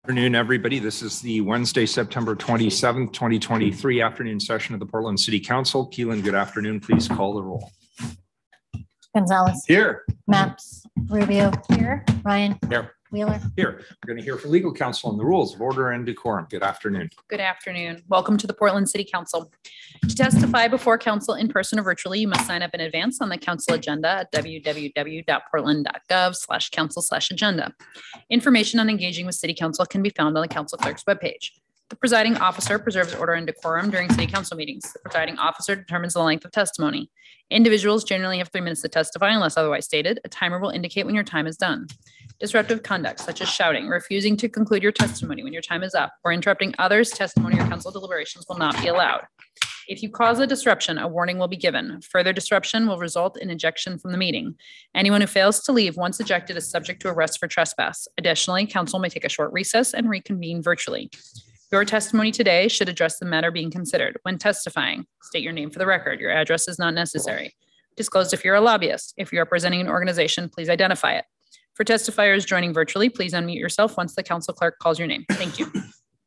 Afternoon, everybody. This is the Wednesday, September 27th, 2023 afternoon session of the Portland City Council. Keelan, good afternoon. Please call the roll. Gonzalez. Here. Maps. Rubio. Here. Ryan. Here. Wheeler. Here. We're going to hear from legal counsel on the rules of order and decorum. Good afternoon. Good afternoon. Welcome to the Portland City Council. To testify before council in person or virtually, you must sign up in advance on the council agenda at www.portland.gov/council/agenda. Information on engaging with city council can be found on the council clerk's webpage. The presiding officer preserves order and decorum during city council meetings. The presiding officer determines the length of testimony. Individuals generally have 3 minutes to testify unless otherwise stated. A timer will indicate when your time is done. Disruptive conduct, such as shouting, refusing to conclude your testimony when your time is up, or interrupting others' testimony or council deliberations will not be allowed. If you cause a disruption, a warning will be given. Further disruption will result in ejection from the meeting. Anyone who fails to leave once ejected is subject to arrest for trespass. Additionally, council may take a short recess and reconvene virtually. Your testimony today should address the matter being considered. When testifying, state your name for the record. Your address is not necessary. Disclose if you're a lobbyist. If you're representing an organization, please identify it. For testifiers joining virtually, please unmute yourself once the council clerk calls your name. Thank you.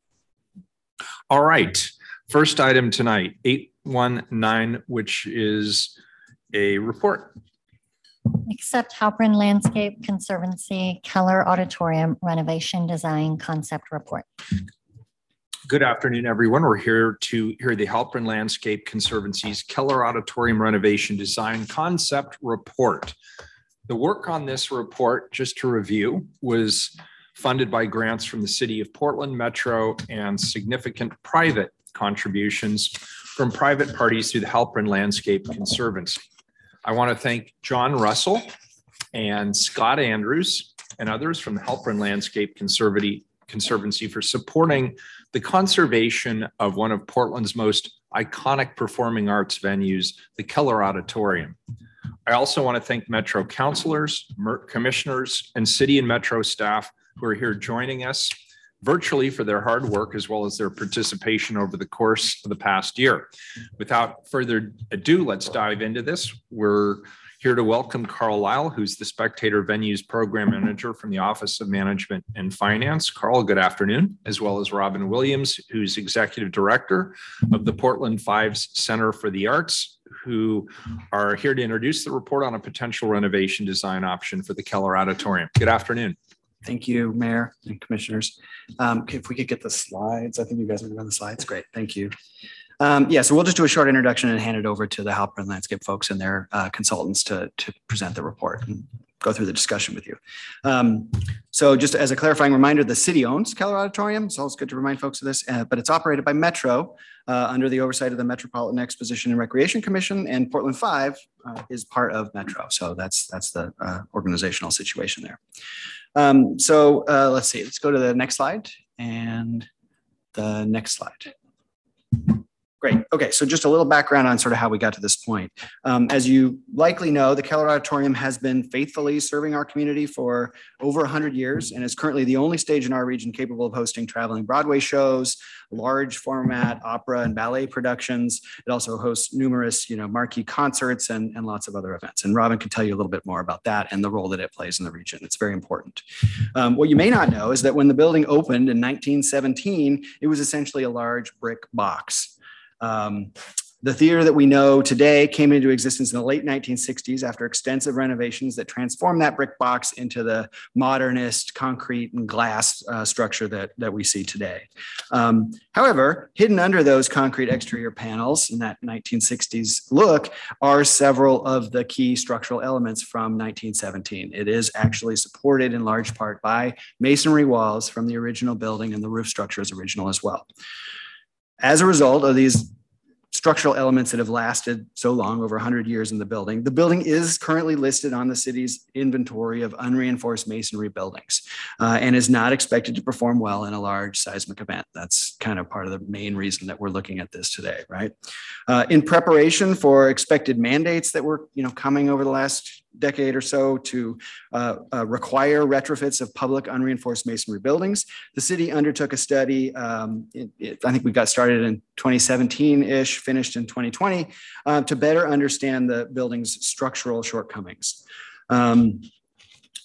All right. First item tonight, 819, which is a report. Accept Halpern Landscape Conservancy Keller Auditorium Renovation Design Concept Report. Good afternoon, everyone. We're here to hear the Halpern Landscape Conservancy's Keller Auditorium Renovation Design Concept Report. The work on this report, just to review, was funded by grants from the City of Portland Metro and significant private contributions from private parties through the Halpern Landscape Conservancy. I want to thank John Russell and Scott Andrews and others from the Halpern Landscape Conservancy for supporting the conservation of one of Portland's most iconic performing arts venues, the Keller Auditorium. I also want to thank Metro councilors, commissioners, and city and Metro staff who are here joining us virtually for their hard work as well as their participation over the course of the past year. Without further ado, let's dive into this. We're here to welcome Carl Lyle, who's the Spectator Venues Program Manager from the Office of Management and Finance. Carl, good afternoon, as well as Robin Williams, who's Executive Director of the Portland Fives Center for the Arts, who are here to introduce the report on a potential renovation design option for the Keller Auditorium. Good afternoon. Thank you, Mayor and Commissioners. If we could get the slides, I think you guys are going to run the slides. Great, thank you. So we'll just do a short introduction and hand it over to the Halpern Landscape folks and their consultants to present the report and go through the discussion with you. So just as a clarifying reminder, the city owns Keller Auditorium. So it's good to remind folks of this, but it's operated by Metro under the oversight of the Metropolitan Exposition and Recreation Commission, and Portland 5 is part of Metro. So that's the organizational situation there. Let's see, let's go to the next slide and the next slide. Great. Okay, so just a little background on sort of how we got to this point. As you likely know, the Keller Auditorium has been faithfully serving our community for over 100 years and is currently the only stage in our region capable of hosting traveling Broadway shows, large format opera and ballet productions. It also hosts numerous, marquee concerts and lots of other events. And Robin can tell you a little bit more about that and the role that it plays in the region. It's very important. What you may not know is that when the building opened in 1917, it was essentially a large brick box. The theater that we know today came into existence in the late 1960s after extensive renovations that transformed that brick box into the modernist concrete and glass structure that we see today. However, hidden under those concrete exterior panels in that 1960s look are several of the key structural elements from 1917. It is actually supported in large part by masonry walls from the original building, and the roof structure is original as well. As a result of these structural elements that have lasted so long, over 100 years in the building is currently listed on the city's inventory of unreinforced masonry buildings and is not expected to perform well in a large seismic event. That's kind of part of the main reason that we're looking at this today, right? In preparation for expected mandates that were coming over the last decade or so to require retrofits of public unreinforced masonry buildings, the city undertook a study. I think we got started in 2017-ish, finished in 2020, to better understand the building's structural shortcomings.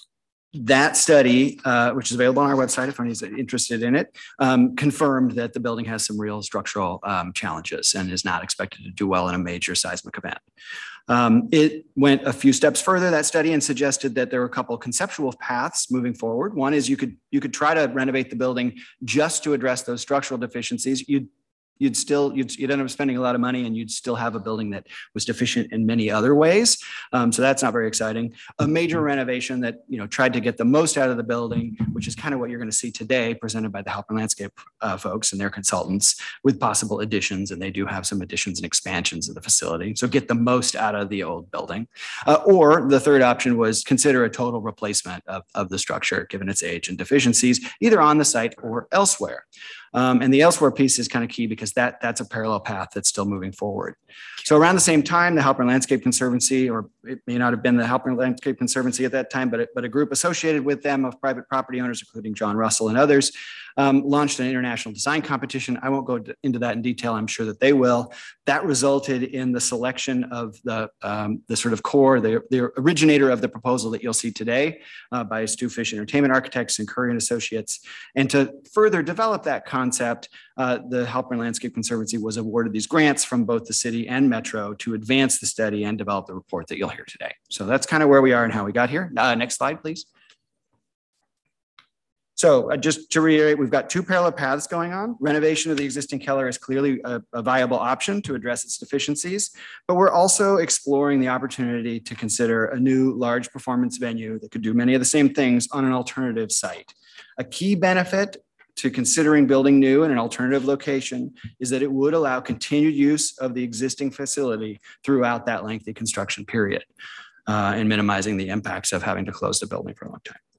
That study, which is available on our website if anyone's interested in it, confirmed that the building has some real structural challenges and is not expected to do well in a major seismic event. It went a few steps further, that study, and suggested that there were a couple of conceptual paths moving forward. One is you could try to renovate the building just to address those structural deficiencies. You'd end up spending a lot of money and you'd still have a building that was deficient in many other ways. So that's not very exciting. A major renovation that, tried to get the most out of the building, which is kind of what you're going to see today presented by the Halpern Landscape folks and their consultants with possible additions. And they do have some additions and expansions of the facility. So get the most out of the old building. Or the third option was consider a total replacement of the structure given its age and deficiencies, either on the site or elsewhere. And the elsewhere piece is kind of key because that's a parallel path that's still moving forward. So around the same time, the Halpern Landscape Conservancy, or it may not have been the Halpern Landscape Conservancy at that time, but a group associated with them of private property owners, including John Russell and others, launched an international design competition. I won't go into that in detail. I'm sure that they will. That resulted in the selection of the sort of core, the originator of the proposal that you'll see today by Stu Fish Entertainment Architects and Curry and Associates. And to further develop that concept, the Halpern Landscape Conservancy was awarded these grants from both the city and Metro to advance the study and develop the report that you'll hear today. So that's kind of where we are and how we got here. Next slide, please. So just to reiterate, we've got two parallel paths going on. Renovation of the existing Keller is clearly a viable option to address its deficiencies, but we're also exploring the opportunity to consider a new large performance venue that could do many of the same things on an alternative site. A key benefit to considering building new in an alternative location is that it would allow continued use of the existing facility throughout that lengthy construction period and minimizing the impacts of having to close the building for a long time.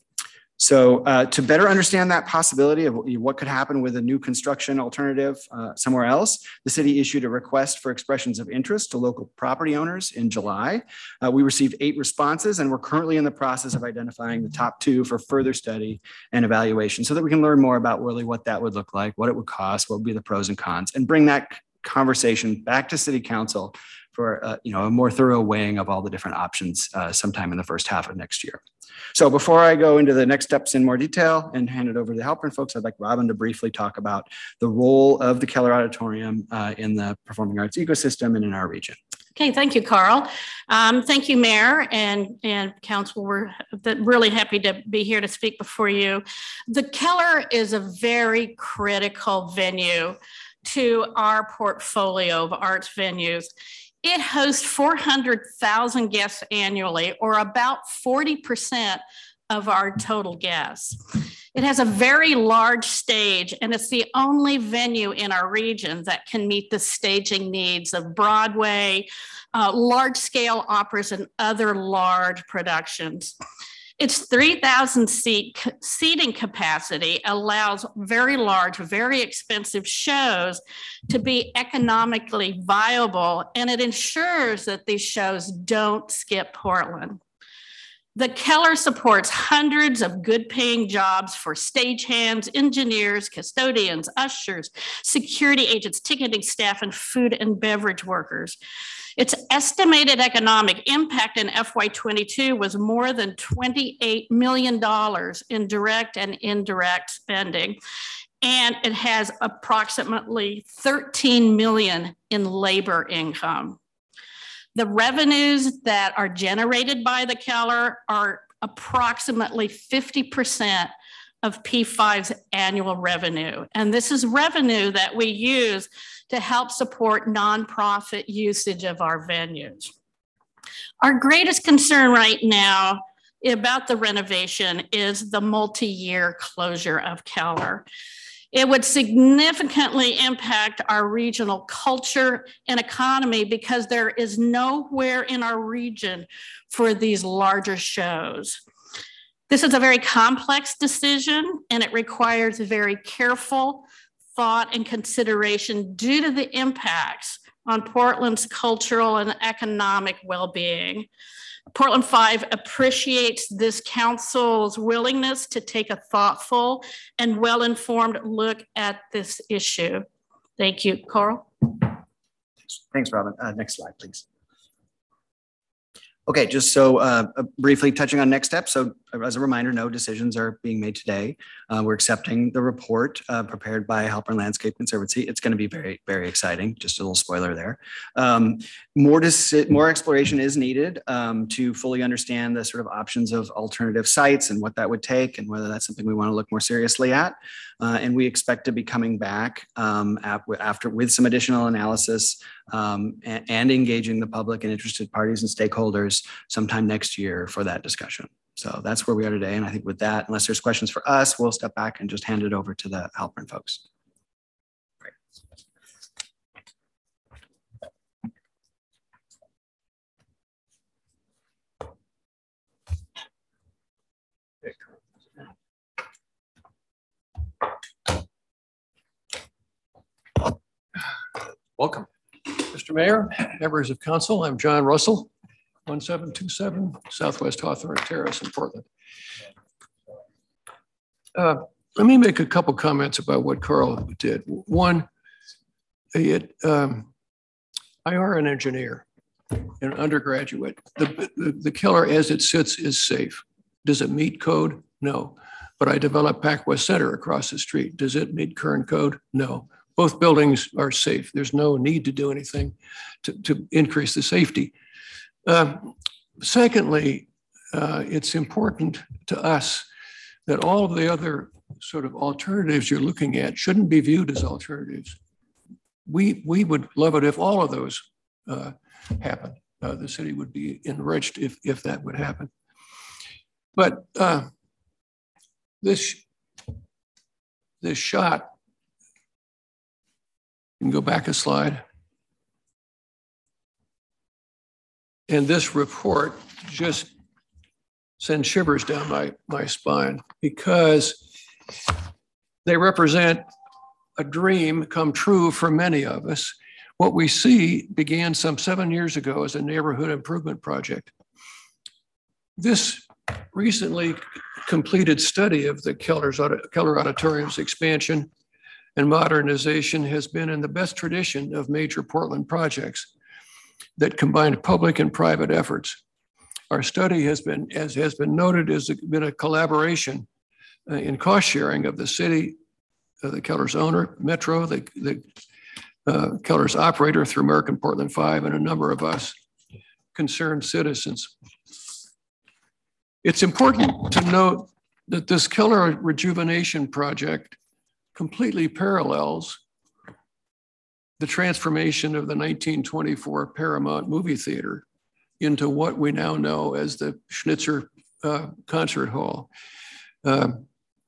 So to better understand that possibility of what could happen with a new construction alternative somewhere else, the city issued a request for expressions of interest to local property owners in July. We received 8 responses, and we're currently in the process of identifying the top 2 for further study and evaluation so that we can learn more about really what that would look like, what it would cost, what would be the pros and cons, and bring that conversation back to City Council for a more thorough weighing of all the different options sometime in the first half of next year. So before I go into the next steps in more detail and hand it over to the Halpern folks, I'd like Robin to briefly talk about the role of the Keller Auditorium in the performing arts ecosystem and in our region. Okay, thank you, Carl. Thank you, Mayor and Council. We're really happy to be here to speak before you. The Keller is a very critical venue to our portfolio of arts venues. It hosts 400,000 guests annually, or about 40% of our total guests. It has a very large stage, and it's the only venue in our region that can meet the staging needs of Broadway, large-scale operas, and other large productions. Its 3,000 seating capacity allows very large, very expensive shows to be economically viable, and it ensures that these shows don't skip Portland. The Keller supports hundreds of good-paying jobs for stagehands, engineers, custodians, ushers, security agents, ticketing staff, and food and beverage workers. Its estimated economic impact in FY22 was more than $28 million in direct and indirect spending, and it has approximately $13 million in labor income. The revenues that are generated by the Keller are approximately 50% of P5's annual revenue. And this is revenue that we use to help support nonprofit usage of our venues. Our greatest concern right now about the renovation is the multi-year closure of Keller. It would significantly impact our regional culture and economy because there is nowhere in our region for these larger shows. This is a very complex decision, and it requires very careful thought and consideration due to the impacts on Portland's cultural and economic well-being. Portland 5 appreciates this council's willingness to take a thoughtful and well-informed look at this issue. Thank you, Carl. Thanks, Robin. Next slide, please. Okay, just so briefly touching on next steps. So as a reminder, no decisions are being made today. We're accepting the report prepared by Halpern Landscape Conservancy. It's going to be very, very exciting. Just a little spoiler there. More exploration is needed to fully understand the sort of options of alternative sites and what that would take and whether that's something we want to look more seriously at. And we expect to be coming back after with some additional analysis and engaging the public and interested parties and stakeholders sometime next year for that discussion. So that's where we are today. And I think with that, unless there's questions for us, we'll step back and just hand it over to the Halpern folks. Great. Welcome. Mr. Mayor, members of council, I'm John Russell, 1727 Southwest Hawthorne Terrace in Portland. Let me make a couple comments about what Carl did. One, I are an engineer, an undergraduate. The Keller as it sits is safe. Does it meet code? No. But I developed PacWest Center across the street. Does it meet current code? No. Both buildings are safe. There's no need to do anything to increase the safety. Secondly, it's important to us that all of the other sort of alternatives you're looking at shouldn't be viewed as alternatives. We would love it if all of those happened. The city would be enriched if that would happen. But this shot, you can go back a slide. And this report just sends shivers down my spine because they represent a dream come true for many of us. What we see began some 7 years ago as a neighborhood improvement project. This recently completed study of the Keller Auditorium's expansion and modernization has been in the best tradition of major Portland projects that combine public and private efforts. Our study has been, as has been noted, has been a collaboration in cost sharing of the city, the Keller's owner, Metro, the Keller's operator through American Portland 5, and a number of us concerned citizens. It's important to note that this Keller rejuvenation project completely parallels the transformation of the 1924 Paramount movie theater into what we now know as the Schnitzer Concert Hall. The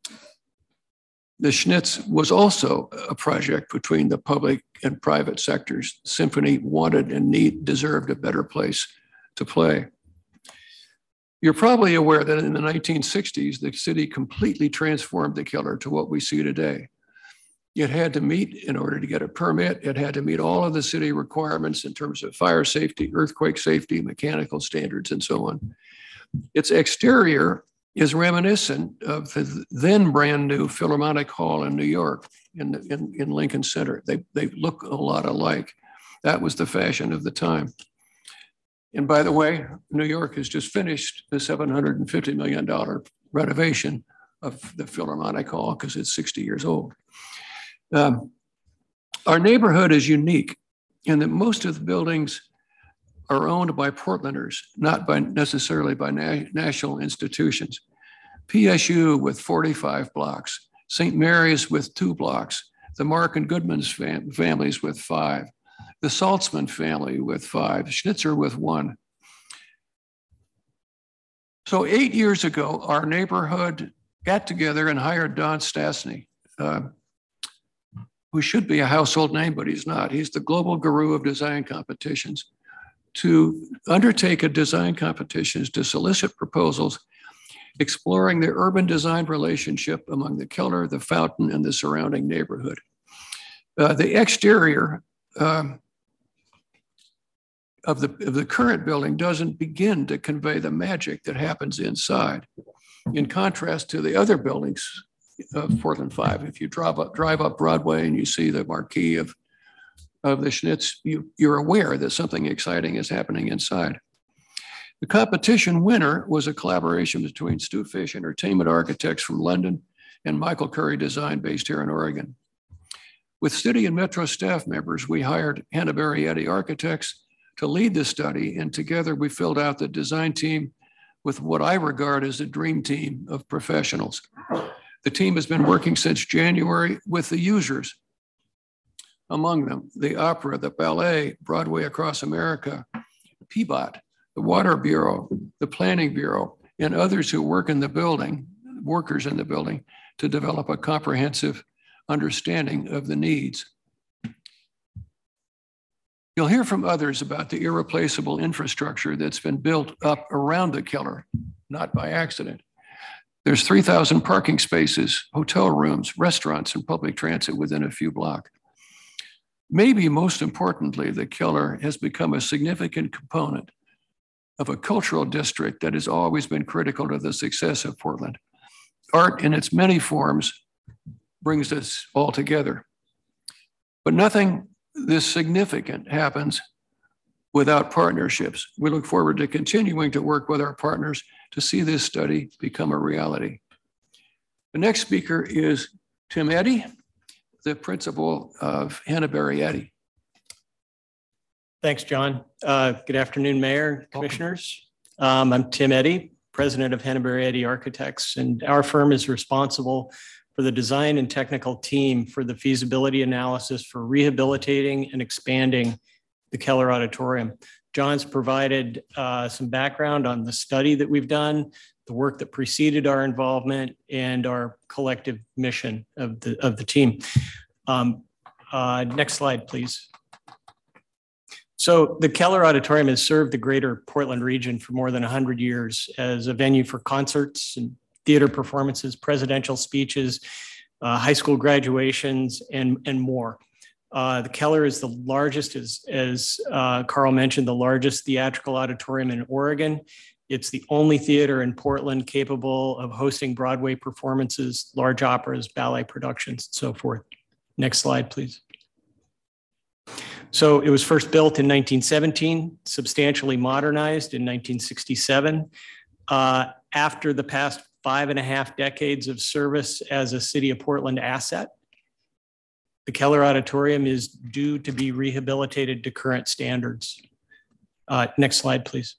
Schnitz was also a project between the public and private sectors. Symphony wanted and deserved a better place to play. You're probably aware that in the 1960s, the city completely transformed the Keller to what we see today. It had to meet, in order to get a permit, it had to meet all of the city requirements in terms of fire safety, earthquake safety, mechanical standards, and so on. Its exterior is reminiscent of the then brand new Philharmonic Hall in New York, in Lincoln Center. They look a lot alike. That was the fashion of the time. And by the way, New York has just finished the $750 million renovation of the Philharmonic Hall because it's 60 years old. Our neighborhood is unique in that most of the buildings are owned by Portlanders, not necessarily by national institutions. PSU with 45 blocks, St. Mary's with 2 blocks, the Mark and Goodman's families with 5, the Saltzman family with 5, Schnitzer with 1. So 8 years ago, our neighborhood got together and hired Don Stastny, who should be a household name, but he's not. He's the global guru of design competitions, to undertake a design competitions to solicit proposals exploring the urban design relationship among the Keller, the Fountain, and the surrounding neighborhood. The exterior of the current building doesn't begin to convey the magic that happens inside. In contrast to the other buildings of Portland 5, if you drive up Broadway and you see the marquee of the Schnitz, you're aware that something exciting is happening inside. The competition winner was a collaboration between Stu Fish Entertainment Architects from London and Michael Curry Design based here in Oregon. With city and metro staff members, we hired Hanna Berrietti Architects to lead the study, and together we filled out the design team with what I regard as a dream team of professionals. The team has been working since January with the users, among them the opera, the ballet, Broadway Across America, PBOT, the Water Bureau, the Planning Bureau, and others who work in the building, workers in the building, to develop a comprehensive understanding of the needs. You'll hear from others about the irreplaceable infrastructure that's been built up around the Keller, not by accident. There's 3,000 parking spaces, hotel rooms, restaurants, and public transit within a few blocks. Maybe most importantly, the Keller has become a significant component of a cultural district that has always been critical to the success of Portland. Art in its many forms brings us all together. But nothing this significant happens without partnerships. We look forward to continuing to work with our partners to see this study become a reality. The next speaker is Tim Eddy, the principal of Hanna Berrietti. Thanks, John. Good afternoon, Mayor, Commissioners. I'm Tim Eddy, president of Hanna Berrietti Architects, and our firm is responsible for the design and technical team for the feasibility analysis for rehabilitating and expanding the Keller Auditorium. John's provided some background on the study that we've done, the work that preceded our involvement, and our collective mission of the team. Next slide, please. So the Keller Auditorium has served the greater Portland region for more than 100 years as a venue for concerts and theater performances, presidential speeches, high school graduations, and more. The Keller is the largest, as Carl mentioned, the largest theatrical auditorium in Oregon. It's the only theater in Portland capable of hosting Broadway performances, large operas, ballet productions, and so forth. Next slide, please. So it was first built in 1917, substantially modernized in 1967. After the past 5.5 decades of service as a City of Portland asset, the Keller Auditorium is due to be rehabilitated to current standards. Next slide, please.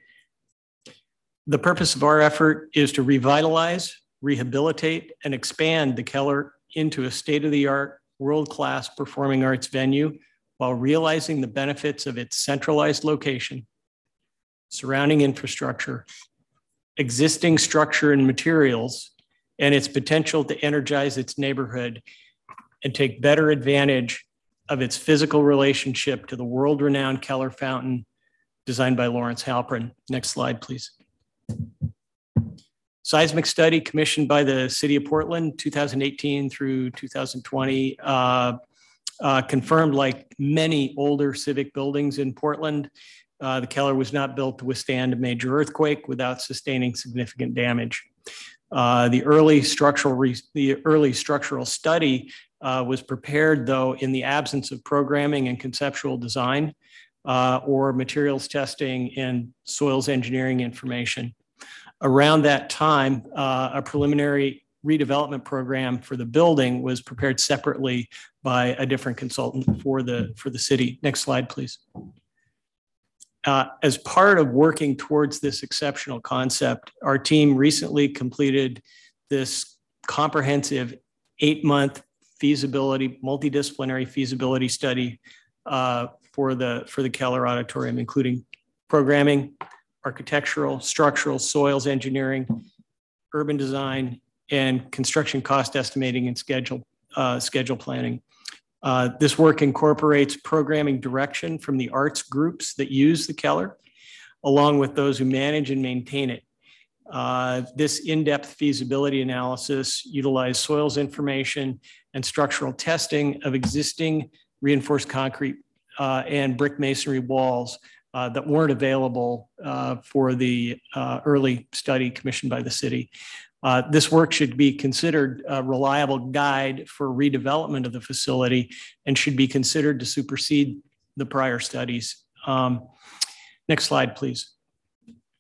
The purpose of our effort is to revitalize, rehabilitate, and expand the Keller into a state-of-the-art, world-class performing arts venue while realizing the benefits of its centralized location, surrounding infrastructure, existing structure and materials, and its potential to energize its neighborhood and take better advantage of its physical relationship to the world-renowned Keller Fountain designed by Lawrence Halprin. Next slide, please. Seismic study commissioned by the City of Portland, 2018 through 2020, confirmed, like many older civic buildings in Portland, the Keller was not built to withstand a major earthquake without sustaining significant damage. The early structural study was prepared, though, in the absence of programming and conceptual design or materials testing and soils engineering information. Around that time, a preliminary redevelopment program for the building was prepared separately by a different consultant for the city. Next slide, please. As part of working towards this exceptional concept, our team recently completed this comprehensive 8-month feasibility, multidisciplinary feasibility study for the Keller Auditorium, including programming, architectural, structural, soils engineering, urban design, and construction cost estimating and schedule planning. This work incorporates programming direction from the arts groups that use the Keller, along with those who manage and maintain it. This in-depth feasibility analysis utilized soils information and structural testing of existing reinforced concrete and brick masonry walls that weren't available for the early study commissioned by the city. This work should be considered a reliable guide for redevelopment of the facility and should be considered to supersede the prior studies. Next slide, please.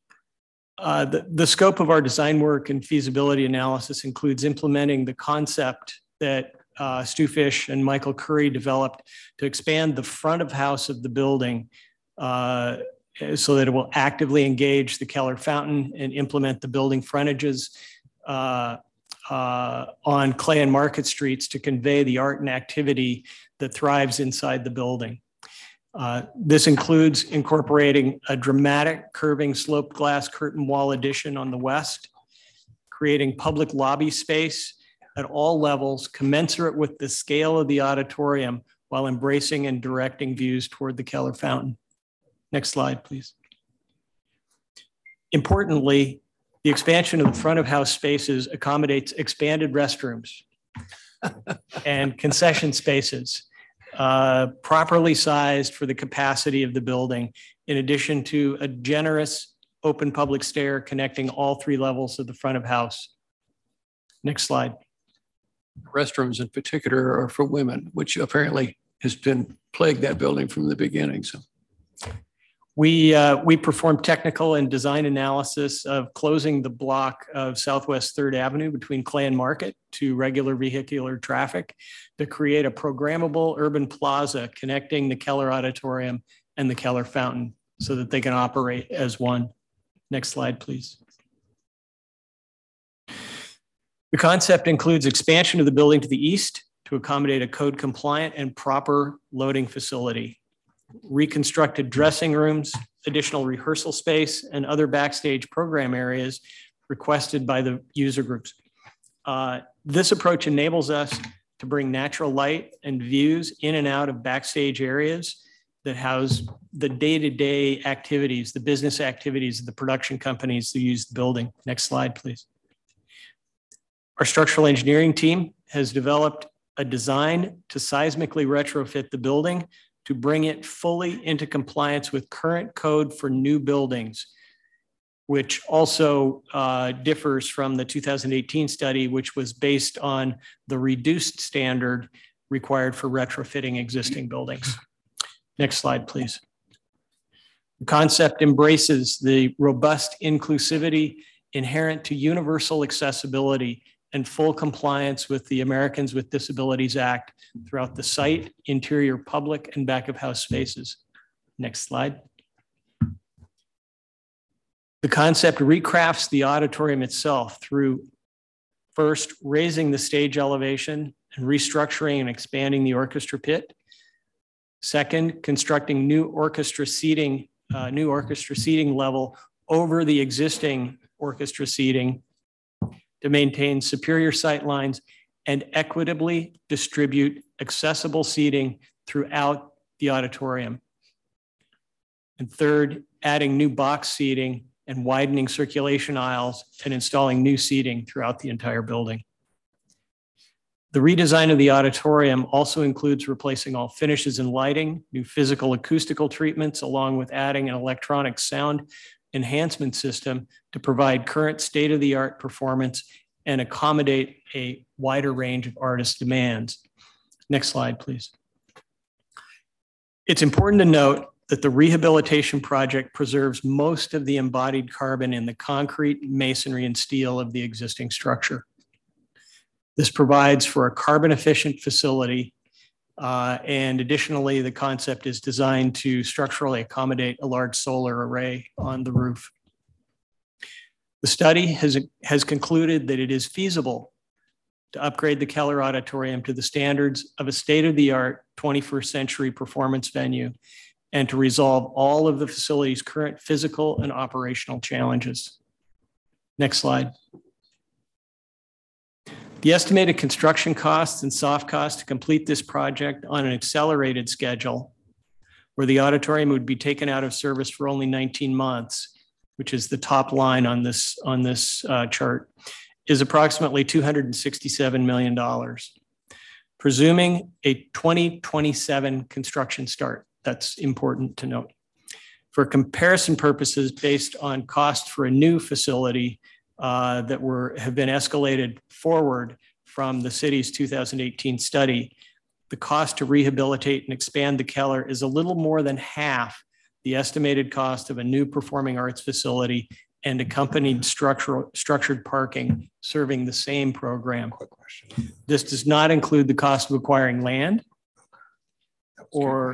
The scope of our design work and feasibility analysis includes implementing the concept that Stu Fish and Michael Curry developed to expand the front of house of the building so that it will actively engage the Keller Fountain and implement the building frontages on Clay and Market Streets to convey the art and activity that thrives inside the building. This includes incorporating a dramatic curving sloped glass curtain wall addition on the west, creating public lobby space at all levels commensurate with the scale of the auditorium while embracing and directing views toward the Keller Fountain. Next slide, please. Importantly, the expansion of the front of house spaces accommodates expanded restrooms and concession spaces, properly sized for the capacity of the building, in addition to a generous open public stair connecting all 3 levels of the front of house. Next slide. Restrooms in particular are for women, which apparently has been plagued that building from the beginning. So we performed technical and design analysis of closing the block of Southwest 3rd Avenue between Clay and Market to regular vehicular traffic to create a programmable urban plaza connecting the Keller Auditorium and the Keller Fountain so that they can operate as one. Next slide, please. The concept includes expansion of the building to the east to accommodate a code compliant and proper loading facility, reconstructed dressing rooms, additional rehearsal space, and other backstage program areas requested by the user groups. This approach enables us to bring natural light and views in and out of backstage areas that house the day-to-day activities, the business activities of the production companies that use the building. Next slide, please. Our structural engineering team has developed a design to seismically retrofit the building to bring it fully into compliance with current code for new buildings, which also differs from the 2018 study, which was based on the reduced standard required for retrofitting existing buildings. Next slide, please. The concept embraces the robust inclusivity inherent to universal accessibility and full compliance with the Americans with Disabilities Act throughout the site, interior public, and back of house spaces. Next slide. The concept recrafts the auditorium itself through first raising the stage elevation and restructuring and expanding the orchestra pit. Second, constructing new orchestra seating level over the existing orchestra seating to maintain superior sight lines and equitably distribute accessible seating throughout the auditorium. And third, adding new box seating and widening circulation aisles and installing new seating throughout the entire building. The redesign of the auditorium also includes replacing all finishes and lighting, new physical acoustical treatments, along with adding an electronic sound enhancement system to provide current state-of-the-art performance and accommodate a wider range of artist demands. Next slide, please. It's important to note that the rehabilitation project preserves most of the embodied carbon in the concrete, masonry, and steel of the existing structure. This provides for a carbon-efficient facility, and additionally, the concept is designed to structurally accommodate a large solar array on the roof. The study has concluded that it is feasible to upgrade the Keller Auditorium to the standards of a state-of-the-art 21st century performance venue and to resolve all of the facility's current physical and operational challenges. Next slide. The estimated construction costs and soft costs to complete this project on an accelerated schedule, where the auditorium would be taken out of service for only 19 months, which is the top line on this chart, is approximately $267 million, presuming a 2027 construction start. That's important to note. For comparison purposes, based on cost for a new facility that have been escalated forward from the city's 2018 study, the cost to rehabilitate and expand the Keller is a little more than half the estimated cost of a new performing arts facility and accompanied structured parking serving the same program. Quick question. This does not include the cost of acquiring land or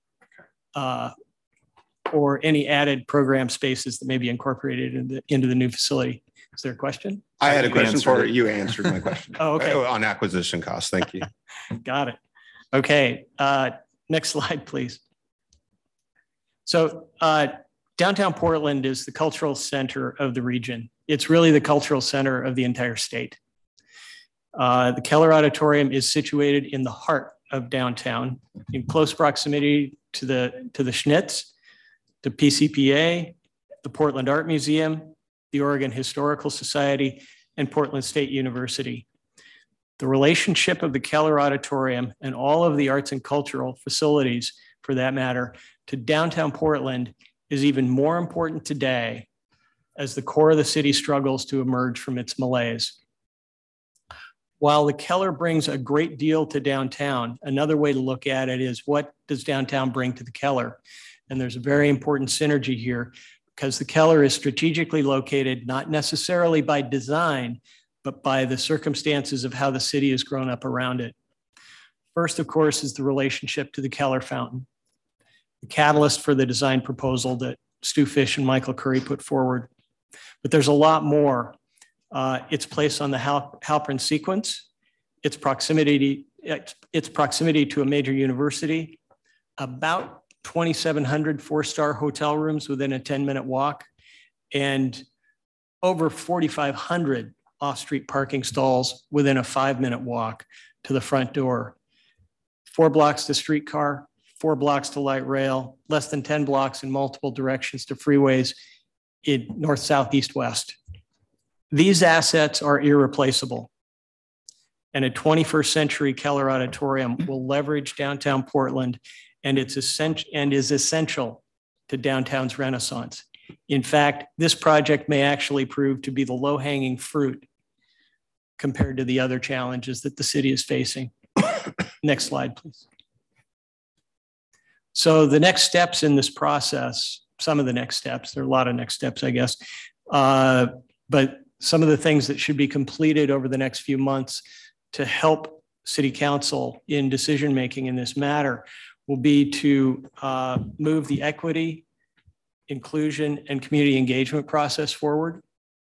any added program spaces that may be incorporated into the new facility. Is there a question? I had a You question answered for it. you. Answered my question. Oh, okay. On acquisition costs. Thank you. Got it. Okay. Next slide, please. So downtown Portland is the cultural center of the region. It's really the cultural center of the entire state. The Keller Auditorium is situated in the heart of downtown, in close proximity to the Schnitz, the PCPA, the Portland Art Museum, the Oregon Historical Society, and Portland State University. The relationship of the Keller Auditorium and all of the arts and cultural facilities, for that matter, to downtown Portland is even more important today as the core of the city struggles to emerge from its malaise. While the Keller brings a great deal to downtown, another way to look at it is, what does downtown bring to the Keller? And there's a very important synergy here, because the Keller is strategically located, not necessarily by design, but by the circumstances of how the city has grown up around it. First, of course, is the relationship to the Keller Fountain, the catalyst for the design proposal that Stu Fish and Michael Curry put forward. But there's a lot more. Its place on the Halpern sequence, its proximity to a major university, about 2,700 four-star hotel rooms within a 10-minute walk, and over 4,500 off-street parking stalls within a 5-minute walk to the front door. 4 blocks to streetcar, 4 blocks to light rail, less than 10 blocks in multiple directions to freeways in north, south, east, west. These assets are irreplaceable. And a 21st century Keller Auditorium will leverage downtown Portland and is essential to downtown's renaissance. In fact, this project may actually prove to be the low-hanging fruit compared to the other challenges that the city is facing. Next slide, please. So the next steps in this process, some of the next steps, there are a lot of next steps, I guess, but some of the things that should be completed over the next few months to help City Council in decision-making in this matter will be to move the equity, inclusion, and community engagement process forward,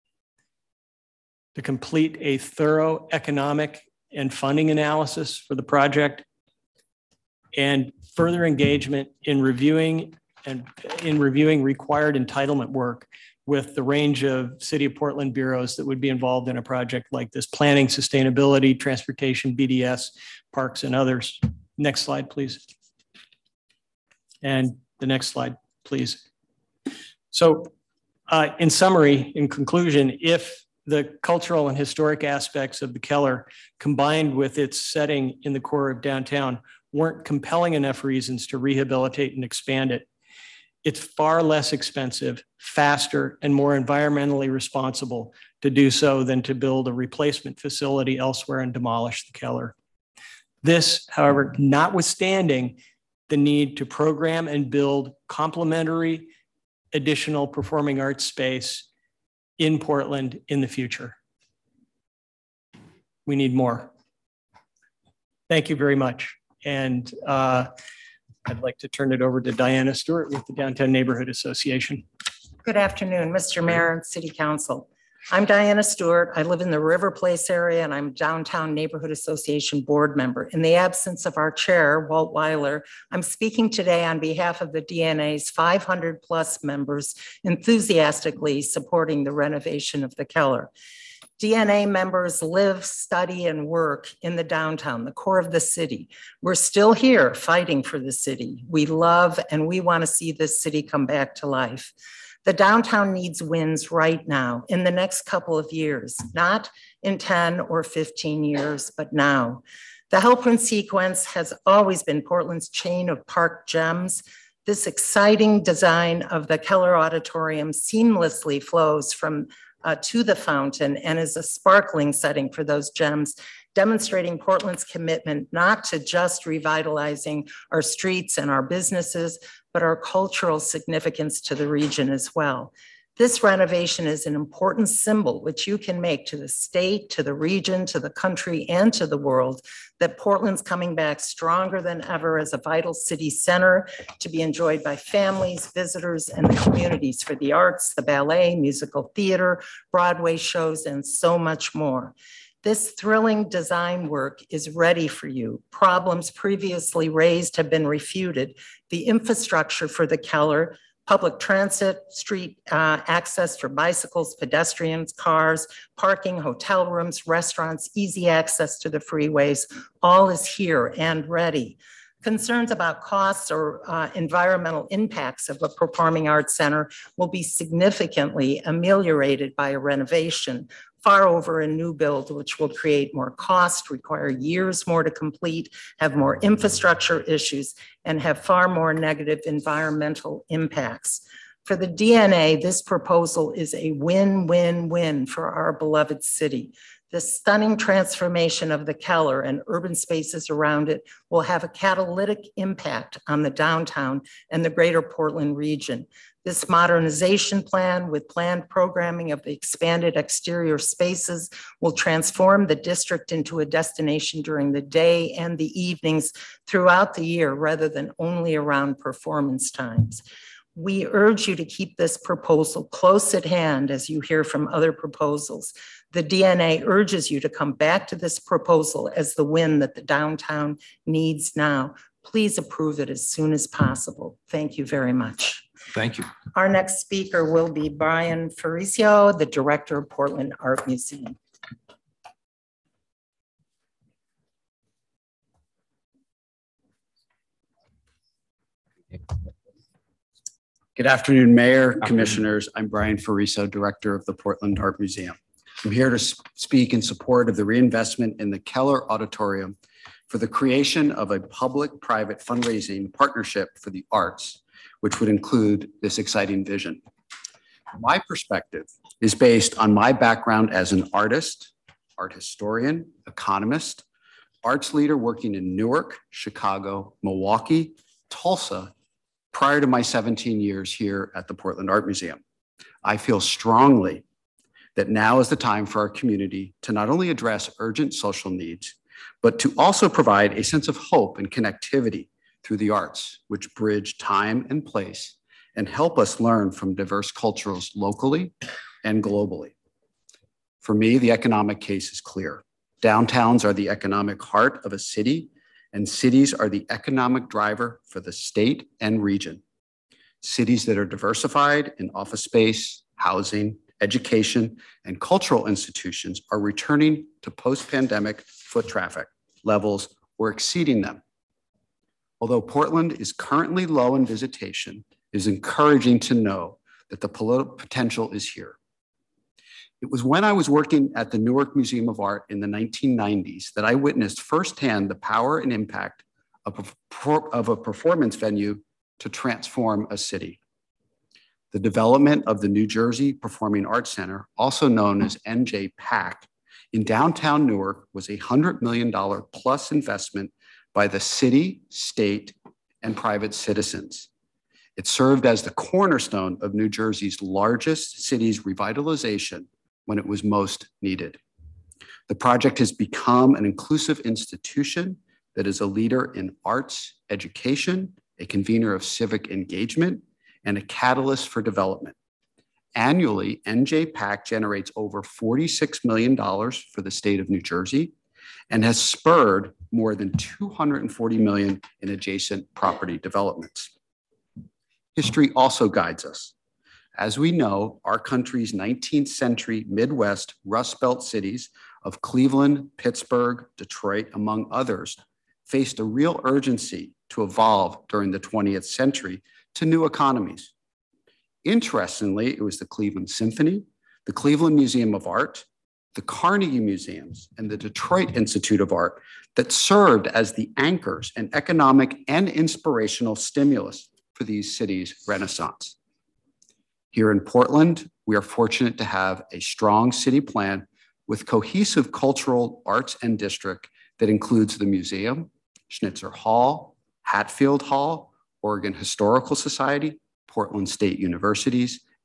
to complete a thorough economic and funding analysis for the project, and further engagement in reviewing required entitlement work with the range of City of Portland bureaus that would be involved in a project like this: planning, sustainability, transportation, BDS, parks, and others. Next slide, please. And the next slide, please. So in summary, in conclusion, if the cultural and historic aspects of the Keller, combined with its setting in the core of downtown, weren't compelling enough reasons to rehabilitate and expand it, it's far less expensive, faster, and more environmentally responsible to do so than to build a replacement facility elsewhere and demolish the Keller. This, however, notwithstanding the need to program and build complementary additional performing arts space in Portland in the future. We need more. Thank you very much. And I'd like to turn it over to Diana Stewart with the Downtown Neighborhood Association. Good afternoon, Mr. Mayor and City Council. I'm Diana Stewart. I live in the River Place area, and I'm Downtown Neighborhood Association board member. In the absence of our chair, Walt Weiler, I'm speaking today on behalf of the DNA's 500 plus members enthusiastically supporting the renovation of the Keller. DNA members live, study, and work in the downtown, the core of the city. We're still here fighting for the city. We love and we want to see this city come back to life. The downtown needs wins right now, in the next couple of years, not in 10 or 15 years, but now. The Halpern sequence has always been Portland's chain of park gems. This exciting design of the Keller Auditorium seamlessly flows from to the fountain and is a sparkling setting for those gems, demonstrating Portland's commitment not to just revitalizing our streets and our businesses, but our cultural significance to the region as well. This renovation is an important symbol which you can make to the state, to the region, to the country, and to the world that Portland's coming back stronger than ever as a vital city center to be enjoyed by families, visitors, and the communities for the arts, the ballet, musical theater, Broadway shows, and so much more. This thrilling design work is ready for you. Problems previously raised have been refuted. The infrastructure for the Keller, public transit, street access for bicycles, pedestrians, cars, parking, hotel rooms, restaurants, easy access to the freeways, all is here and ready. Concerns about costs or environmental impacts of a performing arts center will be significantly ameliorated by a renovation, far over a new build, which will create more cost, require years more to complete, have more infrastructure issues, and have far more negative environmental impacts. For the DNA, this proposal is a win-win-win for our beloved city. The stunning transformation of the Keller and urban spaces around it will have a catalytic impact on the downtown and the greater Portland region. This modernization plan with planned programming of the expanded exterior spaces will transform the district into a destination during the day and the evenings throughout the year rather than only around performance times. We urge you to keep this proposal close at hand as you hear from other proposals. The DNA urges you to come back to this proposal as the win that the downtown needs now. Please approve it as soon as possible. Thank you very much. Thank you. Our next speaker will be Brian Faricio, the Director of Portland Art Museum. Good afternoon, Mayor, Commissioners. I'm Brian Faricio, Director of the Portland Art Museum. I'm here to speak in support of the reinvestment in the Keller Auditorium for the creation of a public-private fundraising partnership for the arts, which would include this exciting vision. My perspective is based on my background as an artist, art historian, economist, arts leader working in Newark, Chicago, Milwaukee, Tulsa, prior to my 17 years here at the Portland Art Museum. I feel strongly that now is the time for our community to not only address urgent social needs, but to also provide a sense of hope and connectivity through the arts, which bridge time and place and help us learn from diverse cultures locally and globally. For me, the economic case is clear. Downtowns are the economic heart of a city, and cities are the economic driver for the state and region. Cities that are diversified in office space, housing, education, and cultural institutions are returning to post-pandemic foot traffic levels or exceeding them. Although Portland is currently low in visitation, it is encouraging to know that the potential is here. It was when I was working at the Newark Museum of Art in the 1990s that I witnessed firsthand the power and impact of a performance venue to transform a city. The development of the New Jersey Performing Arts Center, also known as NJPAC, in downtown Newark was a $100 million plus investment by the city, state, and private citizens. It served as the cornerstone of New Jersey's largest city's revitalization when it was most needed. The project has become an inclusive institution that is a leader in arts, education, a convener of civic engagement, and a catalyst for development. Annually, NJPAC generates over $46 million for the state of New Jersey and has spurred more than $240 million in adjacent property developments. History also guides us. As we know, our country's 19th century Midwest Rust Belt cities of Cleveland, Pittsburgh, Detroit, among others, faced a real urgency to evolve during the 20th century to new economies. Interestingly, it was the Cleveland Symphony, the Cleveland Museum of Art, the Carnegie Museums, and the Detroit Institute of Art that served as the anchors and economic and inspirational stimulus for these cities' renaissance. Here in Portland, we are fortunate to have a strong city plan with cohesive cultural arts and district that includes the museum, Schnitzer Hall, Hatfield Hall, Oregon Historical Society, Portland State Universities,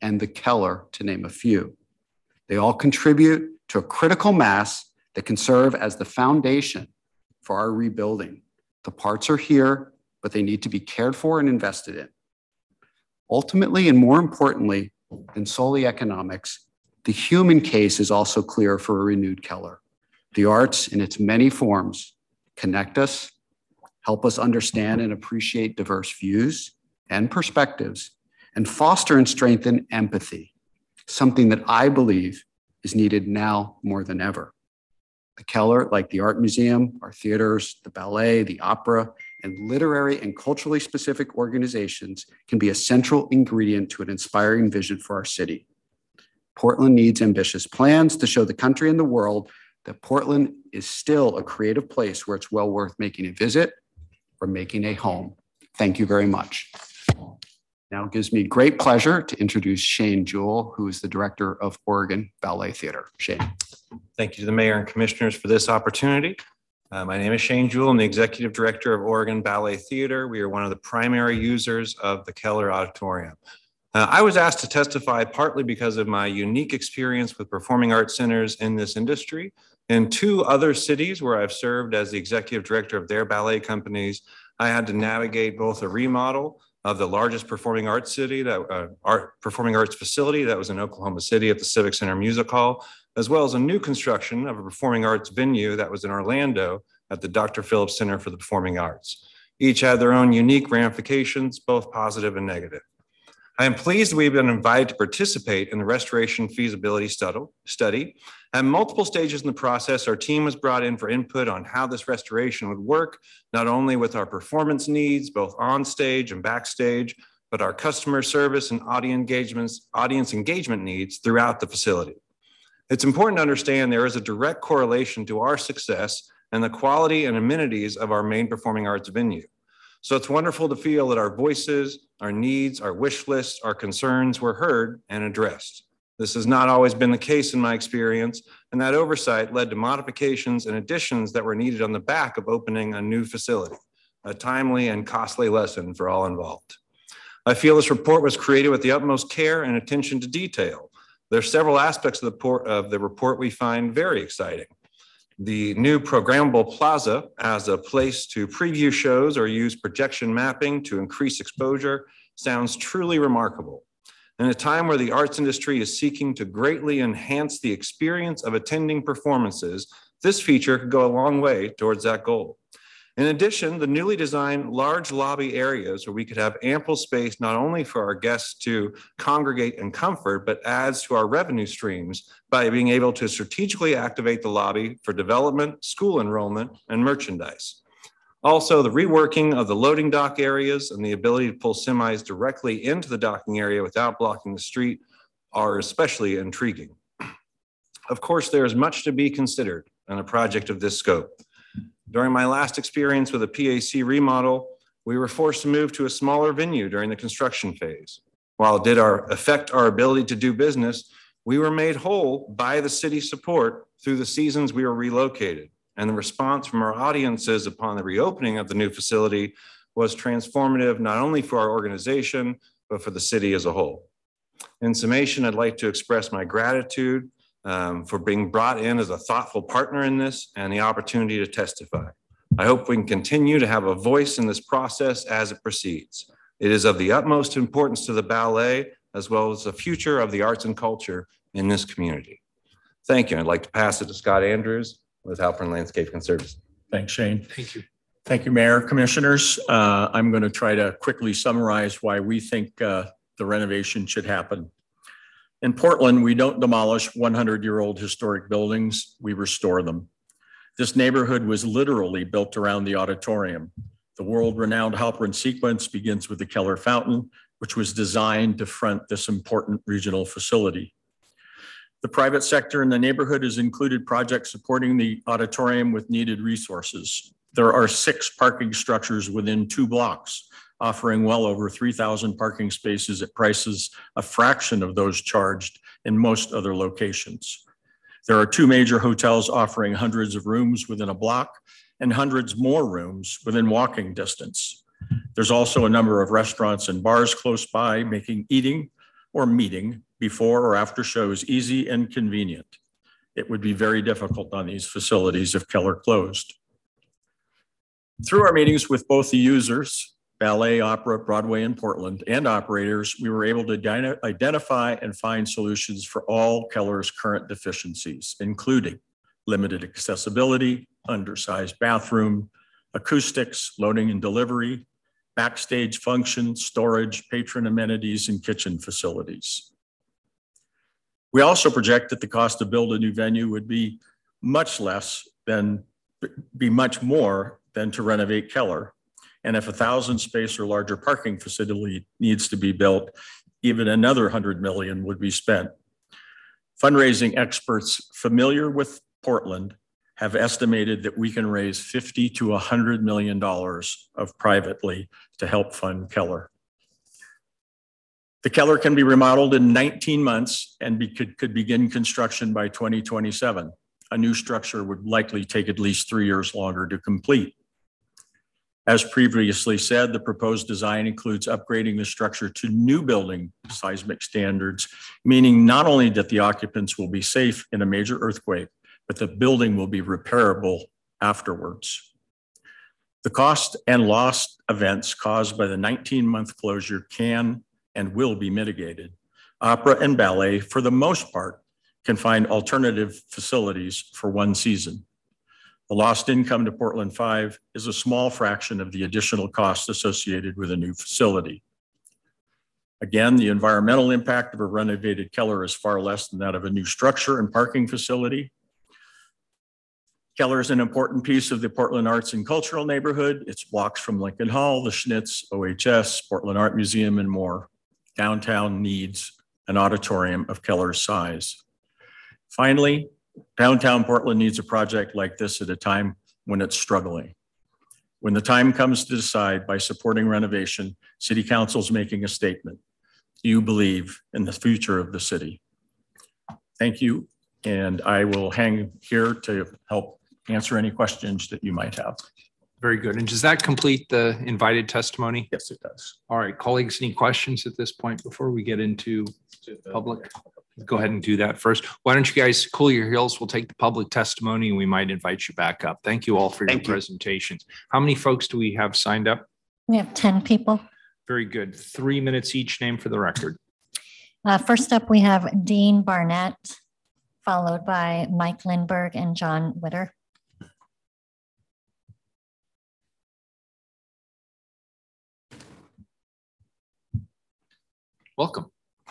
and the Keller, to name a few. They all contribute to a critical mass that can serve as the foundation for our rebuilding. The parts are here, but they need to be cared for and invested in. Ultimately, and more importantly than solely economics, the human case is also clear for a renewed Keller. The arts in its many forms connect us, help us understand and appreciate diverse views and perspectives, and foster and strengthen empathy, something that I believe is needed now more than ever. The Keller, like the Art Museum, our theaters, the ballet, the opera, and literary and culturally specific organizations can be a central ingredient to an inspiring vision for our city. Portland needs ambitious plans to show the country and the world that Portland is still a creative place where it's well worth making a visit or making a home. Thank you very much. Now it gives me great pleasure to introduce Shane Jewell, who is the director of Oregon Ballet Theater. Shane. Thank you to the mayor and commissioners for this opportunity. My name is Shane Jewell. I'm the executive director of Oregon Ballet Theater. We are one of the primary users of the Keller Auditorium. I was asked to testify partly because of my unique experience with performing arts centers in this industry. In 2 other cities where I've served as the executive director of their ballet companies, I had to navigate both a remodel of the largest performing arts facility that was in Oklahoma City at the Civic Center Music Hall, as well as a new construction of a performing arts venue that was in Orlando at the Dr. Phillips Center for the Performing Arts. Each had their own unique ramifications, both positive and negative. I am pleased we've been invited to participate in the restoration feasibility study. At multiple stages in the process, our team was brought in for input on how this restoration would work, not only with our performance needs, both on stage and backstage, but our customer service and audience engagement needs throughout the facility. It's important to understand there is a direct correlation to our success and the quality and amenities of our main performing arts venue. So it's wonderful to feel that our voices, our needs, our wish lists, our concerns were heard and addressed. This has not always been the case in my experience, and that oversight led to modifications and additions that were needed on the back of opening a new facility, a timely and costly lesson for all involved. I feel this report was created with the utmost care and attention to detail. There are several aspects of the report we find very exciting. The new programmable plaza as a place to preview shows or use projection mapping to increase exposure sounds truly remarkable. In a time where the arts industry is seeking to greatly enhance the experience of attending performances, this feature could go a long way towards that goal. In addition, the newly designed large lobby areas where we could have ample space not only for our guests to congregate in comfort, but adds to our revenue streams by being able to strategically activate the lobby for development, school enrollment, and merchandise. Also, the reworking of the loading dock areas and the ability to pull semis directly into the docking area without blocking the street are especially intriguing. Of course, there is much to be considered in a project of this scope. During my last experience with a PAC remodel, we were forced to move to a smaller venue during the construction phase. While it did affect our ability to do business, we were made whole by the city's support through the seasons we were relocated. And the response from our audiences upon the reopening of the new facility was transformative, not only for our organization, but for the city as a whole. In summation, I'd like to express my gratitude for being brought in as a thoughtful partner in this and the opportunity to testify. I hope we can continue to have a voice in this process as it proceeds. It is of the utmost importance to the ballet as well as the future of the arts and culture in this community. Thank you. I'd like to pass it to Scott Andrews with Halpern Landscape Conservancy. Thanks, Shane. Thank you. Thank you, Mayor, Commissioners. I'm going to try to quickly summarize why we think the renovation should happen. In Portland, we don't demolish 100-year-old historic buildings, we restore them. This neighborhood was literally built around the auditorium. The world-renowned Halpern sequence begins with the Keller Fountain, which was designed to front this important regional facility. The private sector in the neighborhood has included projects supporting the auditorium with needed resources. There are 6 parking structures within 2 blocks, offering well over 3,000 parking spaces at prices a fraction of those charged in most other locations. There are 2 major hotels offering hundreds of rooms within a block and hundreds more rooms within walking distance. There's also a number of restaurants and bars close by, making eating or meeting before or after shows easy and convenient. It would be very difficult on these facilities if Keller closed. Through our meetings with both the users, ballet, opera, Broadway, and Portland, and operators, we were able to identify and find solutions for all Keller's current deficiencies, including limited accessibility, undersized bathroom, acoustics, loading and delivery, backstage function, storage, patron amenities, and kitchen facilities. We also project that the cost to build a new venue would be much more than to renovate Keller. And if 1,000 space or larger parking facility needs to be built, even another $100 million would be spent. Fundraising experts familiar with Portland have estimated that we can raise $50 to $100 million of privately to help fund Keller. The Keller can be remodeled in 19 months and could begin construction by 2027. A new structure would likely take at least 3 years longer to complete. As previously said, the proposed design includes upgrading the structure to new building seismic standards, meaning not only that the occupants will be safe in a major earthquake, but the building will be repairable afterwards. The cost and loss events caused by the 19-month closure can and will be mitigated. Opera and ballet, for the most part, can find alternative facilities for one season. The lost income to Portland 5 is a small fraction of the additional costs associated with a new facility. Again, the environmental impact of a renovated Keller is far less than that of a new structure and parking facility. Keller is an important piece of the Portland arts and cultural neighborhood. It's blocks from Lincoln Hall, the Schnitz, OHS, Portland Art Museum, and more. Downtown needs an auditorium of Keller's size. Finally, downtown Portland needs a project like this at a time when it's struggling. When the time comes to decide by supporting renovation, City Council's making a statement. You believe in the future of the city. Thank you. And I will hang here to help answer any questions that you might have. Very good. And does that complete the invited testimony? Yes, it does. All right, colleagues, any questions at this point before we get into public? Go ahead and do that first. Why don't you guys cool your heels? We'll take the public testimony and we might invite you back up. Thank you all for your presentations. How many folks do we have signed up? We have 10 people. Very good. 3 minutes each, name for the record. First up, we have Dean Barnett, followed by Mike Lindberg and John Witter. Welcome.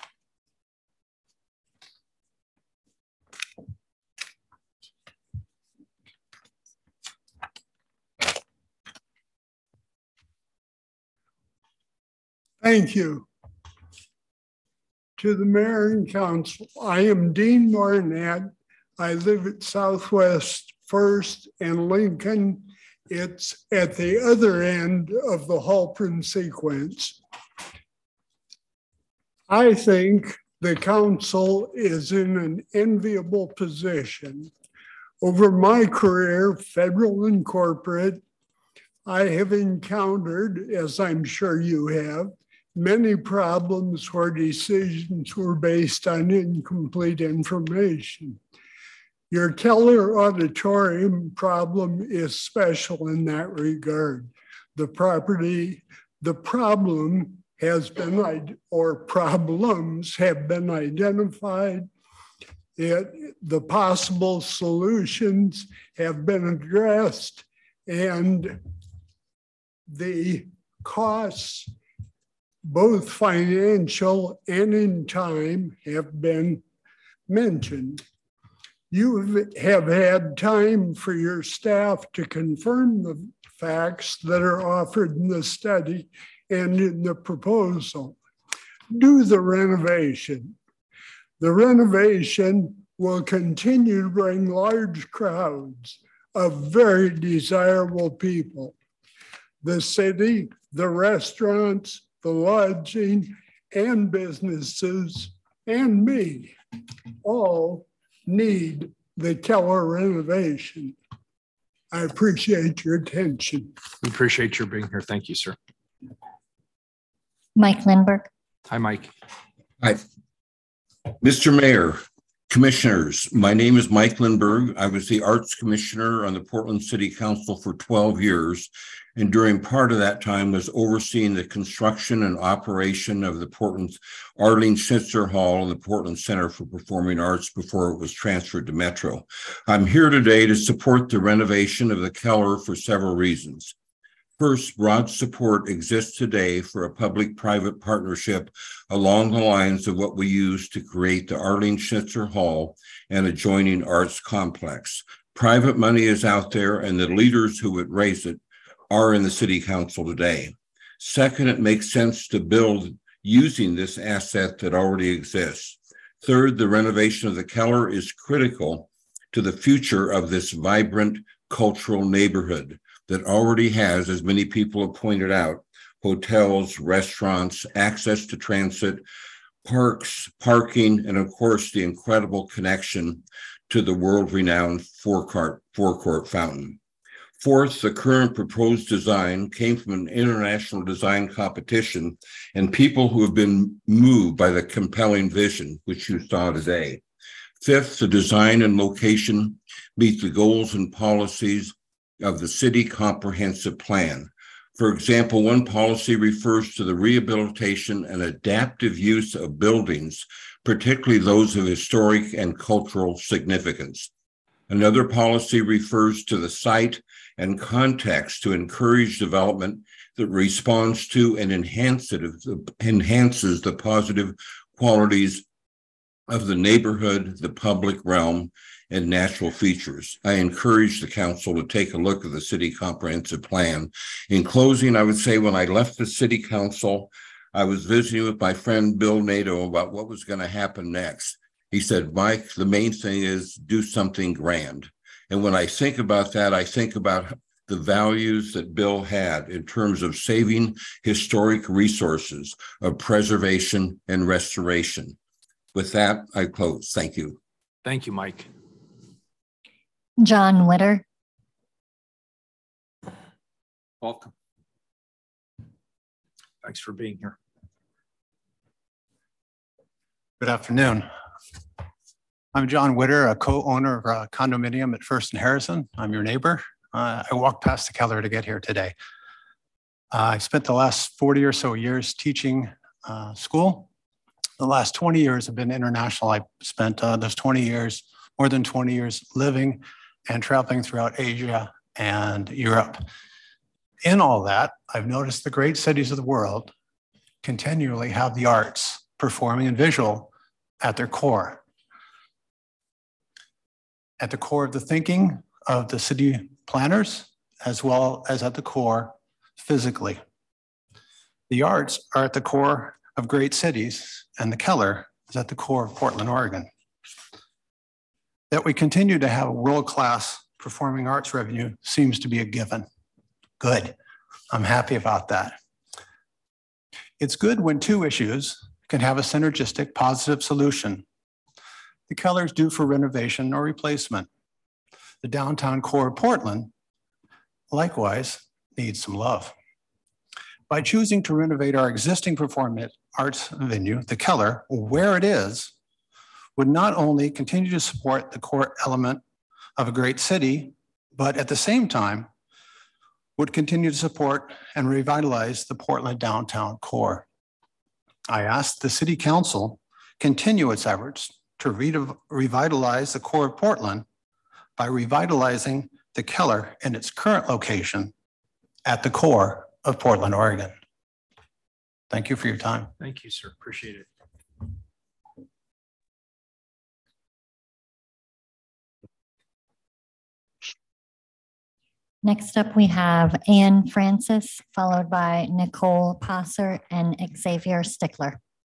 Thank you. To the mayor and council, I am Dean Barnett. I live at Southwest First and Lincoln. It's at the other end of the Halpern sequence. I think the council is in an enviable position. Over my career, federal and corporate, I have encountered, as I'm sure you have, many problems where decisions were based on incomplete information. Your Keller Auditorium problem is special in that regard. The problem has been, or problems have been identified. The possible solutions have been addressed, and the costs, both financial and in time, have been mentioned. You have had time for your staff to confirm the facts that are offered in the study and in the proposal. Do the renovation. The renovation will continue to bring large crowds of very desirable people. The city, the restaurants, the lodging, and businesses, and me, all need the Keller renovation. I appreciate your attention. We appreciate your being here. Thank you, sir. Mike Lindberg. Hi, Mike. Hi, Mr. Mayor, Commissioners, my name is Mike Lindberg. I was the Arts Commissioner on the Portland City Council for 12 years, and during part of that time was overseeing the construction and operation of the Portland Arlene Schnitzer Hall and the Portland Center for Performing Arts before it was transferred to Metro. I'm here today to support the renovation of the Keller for several reasons. First, broad support exists today for a public-private partnership along the lines of what we used to create the Arlene Schnitzer Hall and adjoining arts complex. Private money is out there, and the leaders who would raise it are in the city council today. Second, it makes sense to build using this asset that already exists. Third, the renovation of the Keller is critical to the future of this vibrant cultural neighborhood that already has, as many people have pointed out, hotels, restaurants, access to transit, parks, parking, and of course, the incredible connection to the world-renowned forecourt fountain. Fourth, the current proposed design came from an international design competition and people who have been moved by the compelling vision, which you saw today. Fifth, the design and location meet the goals and policies of the city comprehensive plan. For example, one policy refers to the rehabilitation and adaptive use of buildings, particularly those of historic and cultural significance. Another policy refers to the site and context to encourage development that responds to and enhances the positive qualities of the neighborhood, the public realm, and natural features. I encourage the council to take a look at the city comprehensive plan. In closing, I would say when I left the city council, I was visiting with my friend Bill Nato about what was going to happen next. He said, Mike, the main thing is do something grand. And when I think about that, I think about the values that Bill had in terms of saving historic resources, of preservation and restoration. With that, I close. Thank you. Thank you, Mike. John Witter. Welcome. Thanks for being here. Good afternoon. I'm John Witter, a co-owner of a condominium at First and Harrison. I'm your neighbor. I walked past the Keller to get here today. I spent the last 40 or so years teaching school. The last 20 years have been international. I spent those 20 years, more than 20 years living and traveling throughout Asia and Europe. In all that, I've noticed the great cities of the world continually have the arts, performing and visual, at their core. At the core of the thinking of the city planners, as well as at the core physically. The arts are at the core of great cities, and the Keller is at the core of Portland, Oregon. That we continue to have a world-class performing arts revenue seems to be a given. Good. I'm happy about that. It's good when two issues can have a synergistic positive solution. The Keller is due for renovation or replacement. The downtown core of Portland, likewise, needs some love. By choosing to renovate our existing performing arts venue, the Keller, where it is, would not only continue to support the core element of a great city, but at the same time, would continue to support and revitalize the Portland downtown core. I asked the City Council continue its efforts to revitalize the core of Portland by revitalizing the Keller in its current location at the core of Portland, Oregon. Thank you for your time. Thank you, sir. Appreciate it. Next up, we have Anne Francis, followed by Nicole Posser and Xavier Stickler.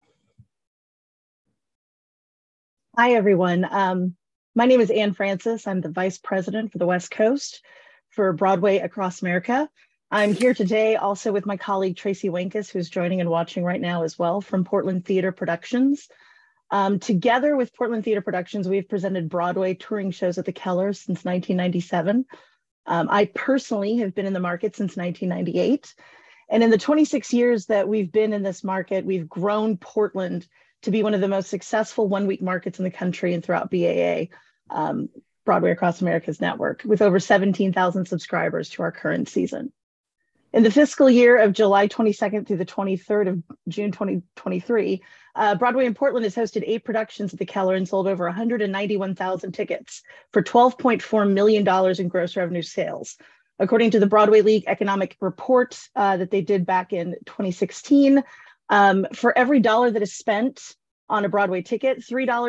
Hi, everyone. My name is Anne Francis. I'm the Vice President for the West Coast for Broadway Across America. I'm here today also with my colleague Tracy Wenkus, who's joining and watching right now as well from Portland Theater Productions. Together with Portland Theater Productions, we've presented Broadway touring shows at the Keller since 1997. I personally have been in the market since 1998. And in the 26 years that we've been in this market, we've grown Portland to be one of the most successful one-week markets in the country and throughout BAA, Broadway Across America's network, with over 17,000 subscribers to our current season. In the fiscal year of July 22nd through the 23rd of June 2023, Broadway in Portland has hosted 8 productions at the Keller and sold over 191,000 tickets for $12.4 million in gross revenue sales. According to the Broadway League economic report that they did back in 2016, for every dollar that is spent on a Broadway ticket,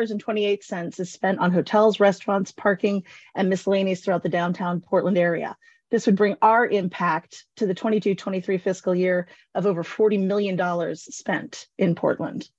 $3.28 is spent on hotels, restaurants, parking, and miscellaneous throughout the downtown Portland area. This would bring our impact to the 22-23 fiscal year of over $40 million spent in Portland.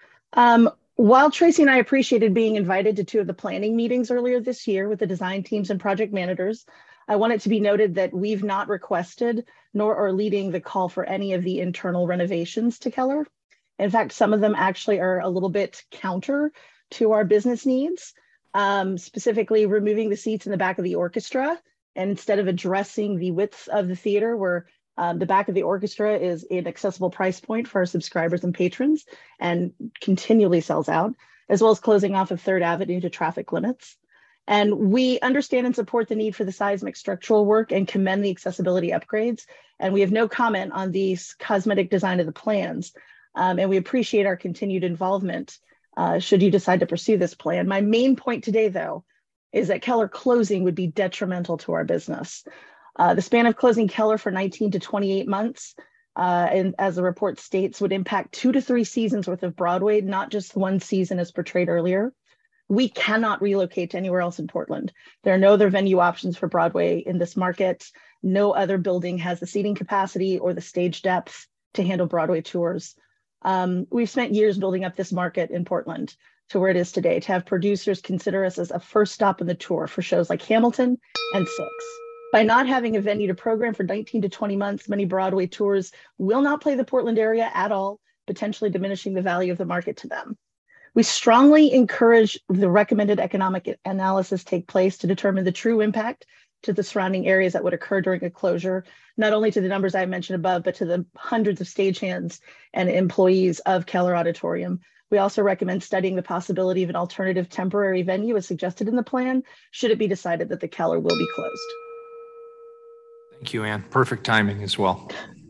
While Tracy and I appreciated being invited to 2 of the planning meetings earlier this year with the design teams and project managers, I want it to be noted that we've not requested nor are leading the call for any of the internal renovations to Keller. In fact, some of them actually are a little bit counter to our business needs, specifically removing the seats in the back of the orchestra. And instead of addressing the width of the theater, where the back of the orchestra is an accessible price point for our subscribers and patrons and continually sells out, as well as closing off of 3rd Avenue to traffic limits. And we understand and support the need for the seismic structural work and commend the accessibility upgrades. And we have no comment on the cosmetic design of the plans. And we appreciate our continued involvement should you decide to pursue this plan. My main point today, though, is that Keller closing would be detrimental to our business. The span of closing Keller for 19 to 28 months, and as the report states, would impact 2 to 3 seasons worth of Broadway, not just 1 season as portrayed earlier. We cannot relocate to anywhere else in Portland. There are no other venue options for Broadway in this market. No other building has the seating capacity or the stage depth to handle Broadway tours. We've spent years building up this market in Portland to where it is today, to have producers consider us as a first stop on the tour for shows like Hamilton and Six. By not having a venue to program for 19 to 20 months, many Broadway tours will not play the Portland area at all, potentially diminishing the value of the market to them. We strongly encourage the recommended economic analysis take place to determine the true impact to the surrounding areas that would occur during a closure, not only to the numbers I mentioned above, but to the hundreds of stagehands and employees of Keller Auditorium. We also recommend studying the possibility of an alternative temporary venue as suggested in the plan, should it be decided that the Keller will be closed. Thank you, Ann. Perfect timing as well.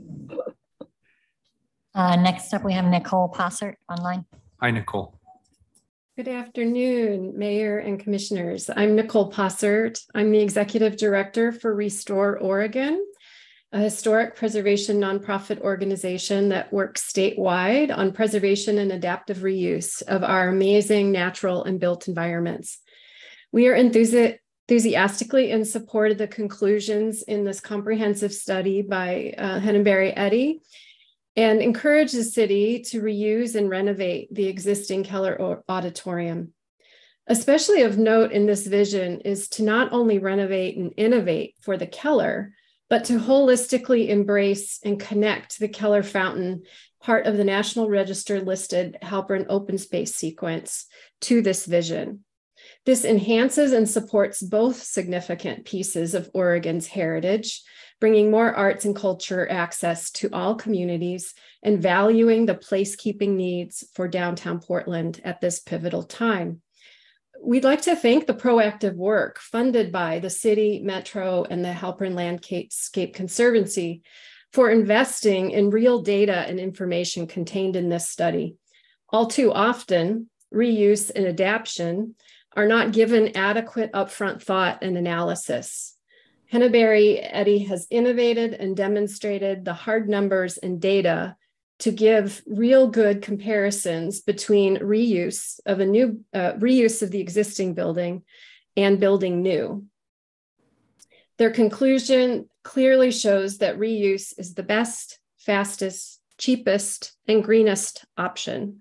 Next up, we have Nicole Possert online. Hi, Nicole. Good afternoon, Mayor and Commissioners. I'm Nicole Possert. I'm the Executive Director for Restore Oregon, a historic preservation nonprofit organization that works statewide on preservation and adaptive reuse of our amazing natural and built environments. We are enthusiastically in support of the conclusions in this comprehensive study by Henneberry Eddy, and encourage the city to reuse and renovate the existing Keller Auditorium. Especially of note in this vision is to not only renovate and innovate for the Keller, but to holistically embrace and connect the Keller Fountain, part of the National Register listed Halpern open space sequence, to this vision. This enhances and supports both significant pieces of Oregon's heritage, bringing more arts and culture access to all communities and valuing the placekeeping needs for downtown Portland at this pivotal time. We'd like to thank the proactive work funded by the city, Metro, and the Halpern Landscape Conservancy for investing in real data and information contained in this study. All too often, reuse and adaptation are not given adequate upfront thought and analysis. Henneberry Eddy has innovated and demonstrated the hard numbers and data to give real good comparisons between reuse of the existing building and building new. Their conclusion clearly shows that reuse is the best, fastest, cheapest, and greenest option.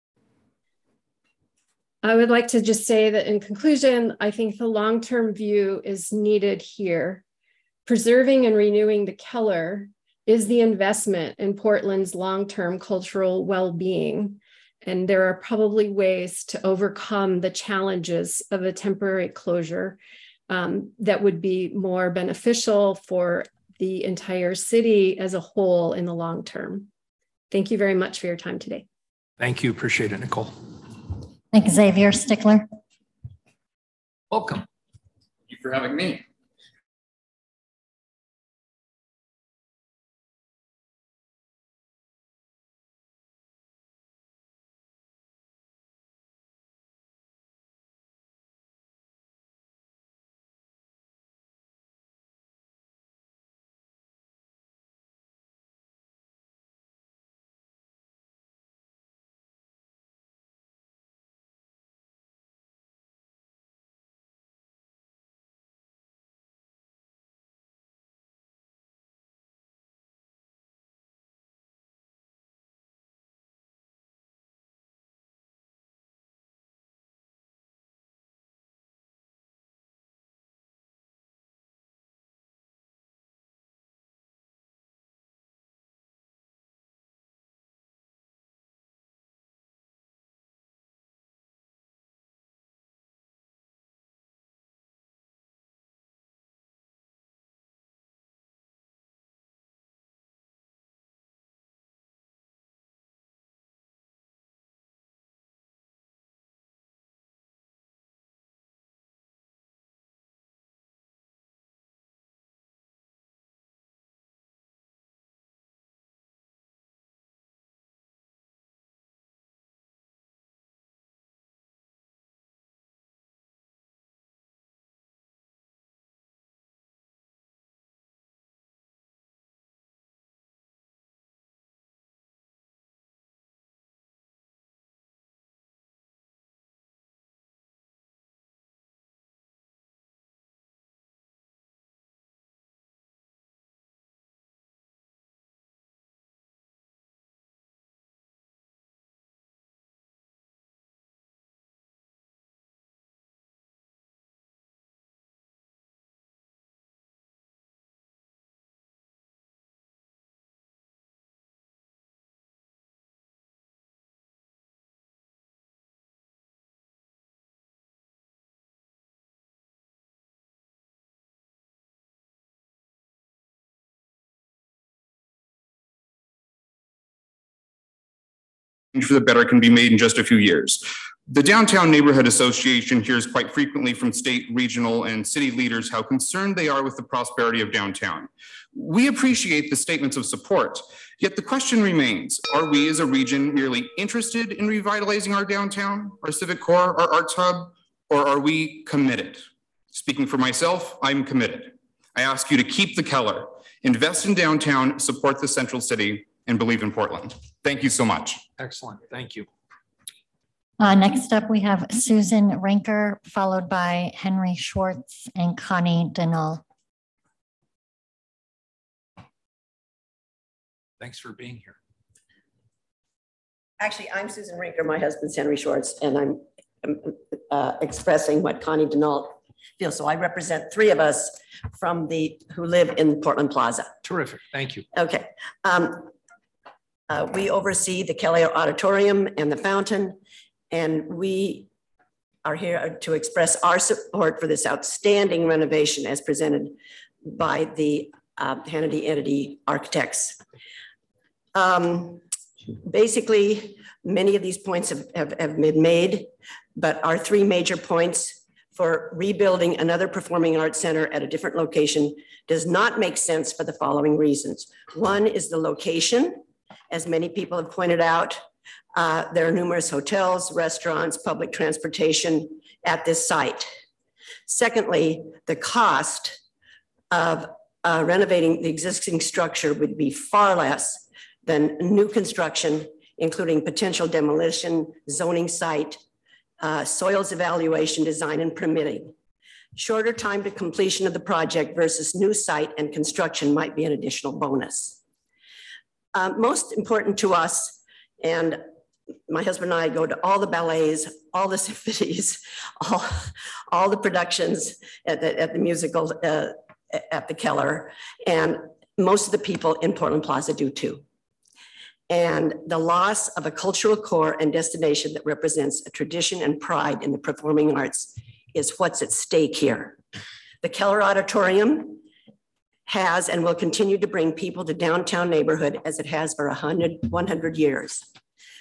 I would like to just say that in conclusion, I think the long-term view is needed here. Preserving and renewing the Keller is the investment in Portland's long-term cultural well-being. And there are probably ways to overcome the challenges of a temporary closure that would be more beneficial for the entire city as a whole in the long term. Thank you very much for your time today. Thank you. Appreciate it, Nicole. Thank you, Xavier Stickler. Welcome. Thank you for having me. For the better can be made in just a few years. The Downtown Neighborhood Association hears quite frequently from state, regional, and city leaders how concerned they are with the prosperity of downtown. We appreciate the statements of support, yet the question remains, are we as a region merely interested in revitalizing our downtown, our civic core, our arts hub, or are we committed? Speaking for myself, I'm committed. I ask you to keep the Keller, invest in downtown, support the central city, and believe in Portland. Thank you so much. Excellent. Thank you. Next up, we have Susan Rinker, followed by Henry Schwartz and Connie Denal. Thanks for being here. Actually, I'm Susan Rinker. My husband's Henry Schwartz, and I'm expressing what Connie Denal feels. So I represent three of us from who live in Portland Plaza. Terrific. Thank you. Okay. We oversee the Keller Auditorium and the fountain, and we are here to express our support for this outstanding renovation as presented by the Hannity Entity Architects. Basically, many of these points have been made, but our three major points for rebuilding another performing arts center at a different location does not make sense for the following reasons. One is the location. As many people have pointed out, there are numerous hotels, restaurants, public transportation at this site. Secondly, the cost of renovating the existing structure would be far less than new construction, including potential demolition, zoning site, soils evaluation, design, and permitting. Shorter time to completion of the project versus new site and construction might be an additional bonus. Most important to us, and my husband and I go to all the ballets, all the symphonies, all the productions at the musical at the Keller, and most of the people in Portland Plaza do too. And the loss of a cultural core and destination that represents a tradition and pride in the performing arts is what's at stake here. The Keller Auditorium has and will continue to bring people to downtown neighborhood as it has for 100 years.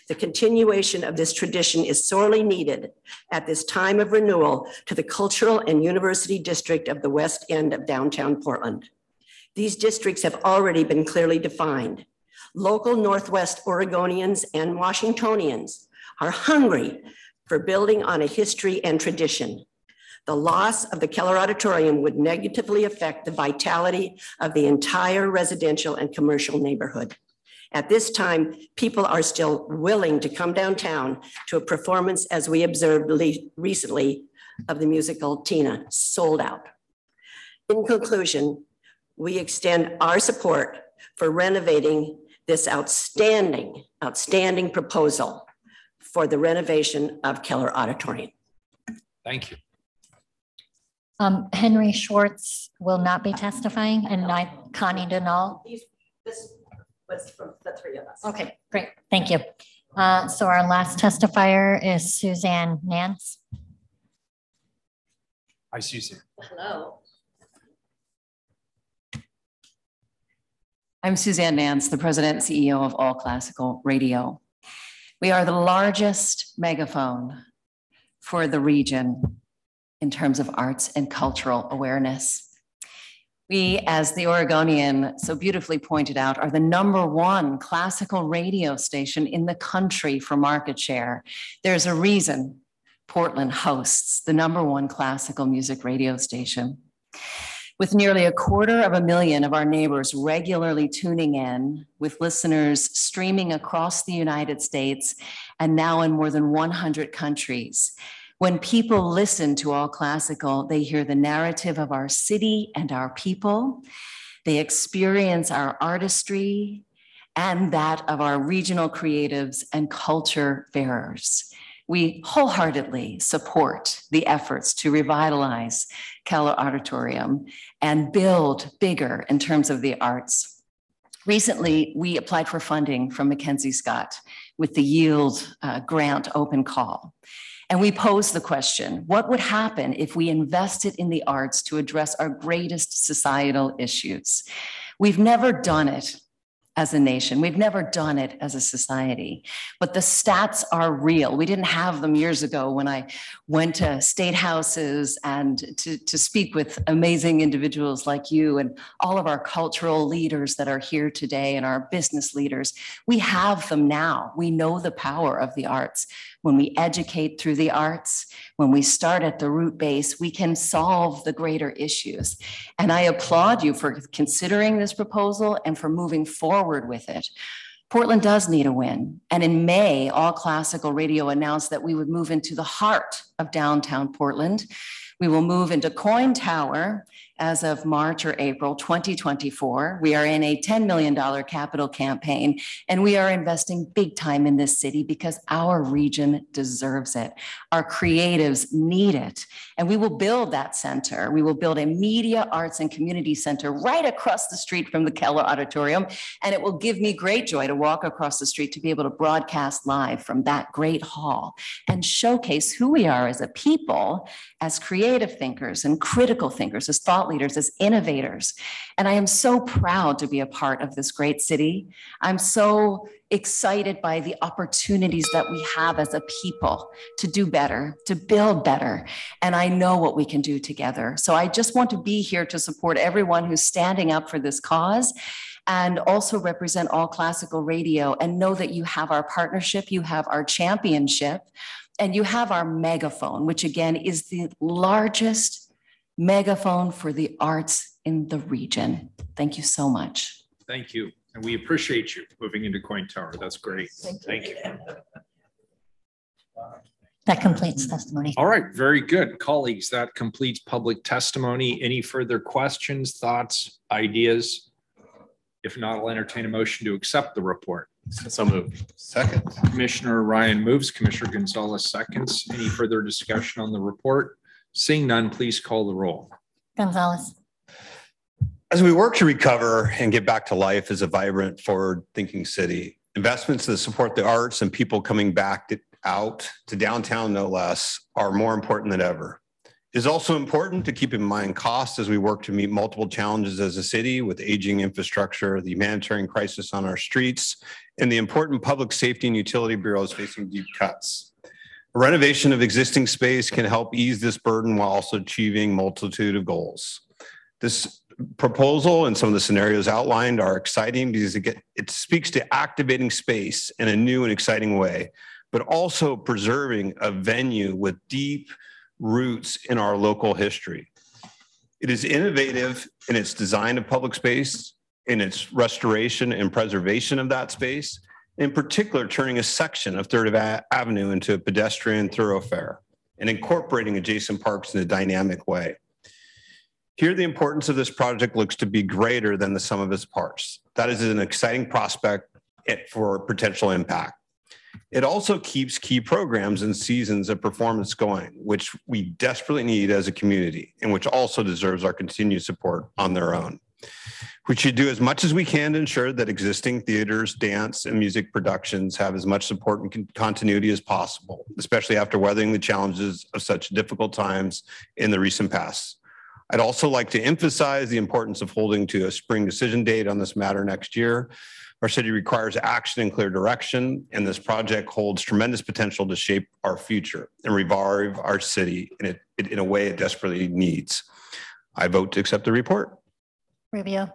The continuation of this tradition is sorely needed at this time of renewal to the cultural and university district of the west end of downtown Portland. These districts have already been clearly defined. Local Northwest Oregonians and Washingtonians are hungry for building on a history and tradition. The loss of the Keller Auditorium would negatively affect the vitality of the entire residential and commercial neighborhood. At this time, people are still willing to come downtown to a performance, as we observed recently, of the musical Tina, sold out. In conclusion, we extend our support for renovating this outstanding proposal for the renovation of Keller Auditorium. Thank you. Henry Schwartz will not be testifying, and Connie Denal. This was from the three of us. Okay, great. Thank you. So our last testifier is Suzanne Nance. Hi, Suzanne. Hello. I'm Suzanne Nance, the president and CEO of All Classical Radio. We are the largest megaphone for the region in terms of arts and cultural awareness. We, as the Oregonian so beautifully pointed out, are the #1 classical radio station in the country for market share. There's a reason Portland hosts the #1 classical music radio station. With nearly 250,000 of our neighbors regularly tuning in, with listeners streaming across the United States and now in more than 100 countries, when people listen to All Classical, they hear the narrative of our city and our people. They experience our artistry and that of our regional creatives and culture bearers. We wholeheartedly support the efforts to revitalize Keller Auditorium and build bigger in terms of the arts. Recently, we applied for funding from Mackenzie Scott with the Yield Grant Open Call. And we posed the question, what would happen if we invested in the arts to address our greatest societal issues? We've never done it as a nation. We've never done it as a society, but the stats are real. We didn't have them years ago when I went to state houses and to speak with amazing individuals like you and all of our cultural leaders that are here today and our business leaders. We have them now. We know the power of the arts. When we educate through the arts, when we start at the root base, we can solve the greater issues. And I applaud you for considering this proposal and for moving forward with it. Portland does need a win. And in May, All Classical Radio announced that we would move into the heart of downtown Portland. We will move into Coin Tower as of March or April 2024. We are in a $10 million capital campaign, and we are investing big time in this city because our region deserves it. Our creatives need it, and we will build that center. We will build a media, arts, and community center right across the street from the Keller Auditorium, and it will give me great joy to walk across the street to be able to broadcast live from that great hall and showcase who we are as a people, as creative thinkers and critical thinkers, as thought leaders, as innovators. And I am so proud to be a part of this great city. I'm so excited by the opportunities that we have as a people to do better, to build better. And I know what we can do together. So I just want to be here to support everyone who's standing up for this cause and also represent All Classical Radio and know that you have our partnership, you have our championship, and you have our megaphone, which again is the largest megaphone for the arts in the region. Thank you so much. Thank you. And we appreciate you moving into Coin Tower. That's great. Thank you. That completes testimony. All right, very good. Colleagues, that completes public testimony. Any further questions, thoughts, ideas? If not, I'll entertain a motion to accept the report. So moved. Second. Commissioner Ryan moves, Commissioner Gonzalez seconds. Any further discussion on the report? Seeing none, please call the roll. Gonzalez. As we work to recover and get back to life as a vibrant, forward-thinking city, investments that support the arts and people coming back out to downtown, no less, are more important than ever. It is also important to keep in mind costs as we work to meet multiple challenges as a city with aging infrastructure, the humanitarian crisis on our streets, and the important public safety and utility bureaus facing deep cuts. A renovation of existing space can help ease this burden while also achieving multitude of goals. This proposal and some of the scenarios outlined are exciting because it speaks to activating space in a new and exciting way, but also preserving a venue with deep roots in our local history. It is innovative in its design of public space, in its restoration and preservation of that space, in particular, turning a section of 3rd Avenue into a pedestrian thoroughfare and incorporating adjacent parks in a dynamic way. Here, the importance of this project looks to be greater than the sum of its parts. That is an exciting prospect for potential impact. It also keeps key programs and seasons of performance going, which we desperately need as a community and which also deserves our continued support on their own. We should do as much as we can to ensure that existing theaters, dance, and music productions have as much support and continuity as possible, especially after weathering the challenges of such difficult times in the recent past. I'd also like to emphasize the importance of holding to a spring decision date on this matter next year. Our city requires action and clear direction, and this project holds tremendous potential to shape our future and revive our city in a way it desperately needs. I vote to accept the report. Rubio.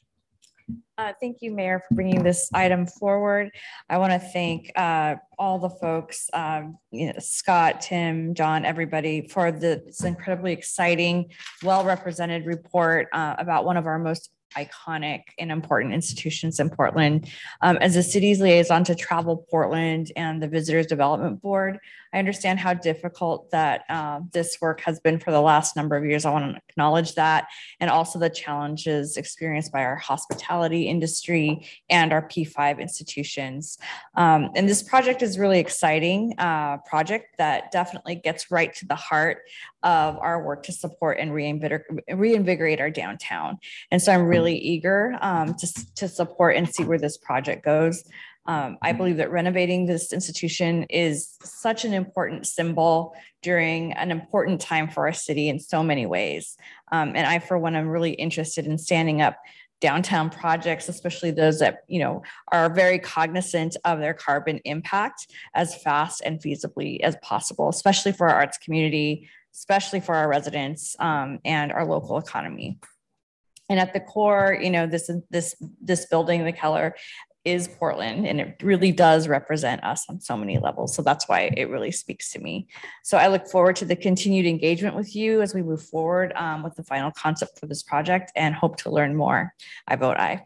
Thank you, Mayor, for bringing this item forward. I want to thank all the folks, Scott, Tim, John, everybody for this incredibly exciting, well-represented report about one of our most iconic and important institutions in Portland. As the city's liaison to Travel Portland and the Visitors Development Board, I understand how difficult that this work has been for the last number of years. I want to acknowledge that, and also the challenges experienced by our hospitality industry and our P5 institutions. And this project is really exciting project that definitely gets right to the heart of our work to support and reinvigorate our downtown. And so I'm really eager to support and see where this project goes. I believe that renovating this institution is such an important symbol during an important time for our city in so many ways. And I, for one, am really interested in standing up downtown projects, especially those that, are very cognizant of their carbon impact as fast and feasibly as possible, especially for our arts community, especially for our residents and our local economy. And at the core, this building, the Keller, is Portland, and it really does represent us on so many levels. So that's why it really speaks to me. So I look forward to the continued engagement with you as we move forward with the final concept for this project and hope to learn more. I vote aye.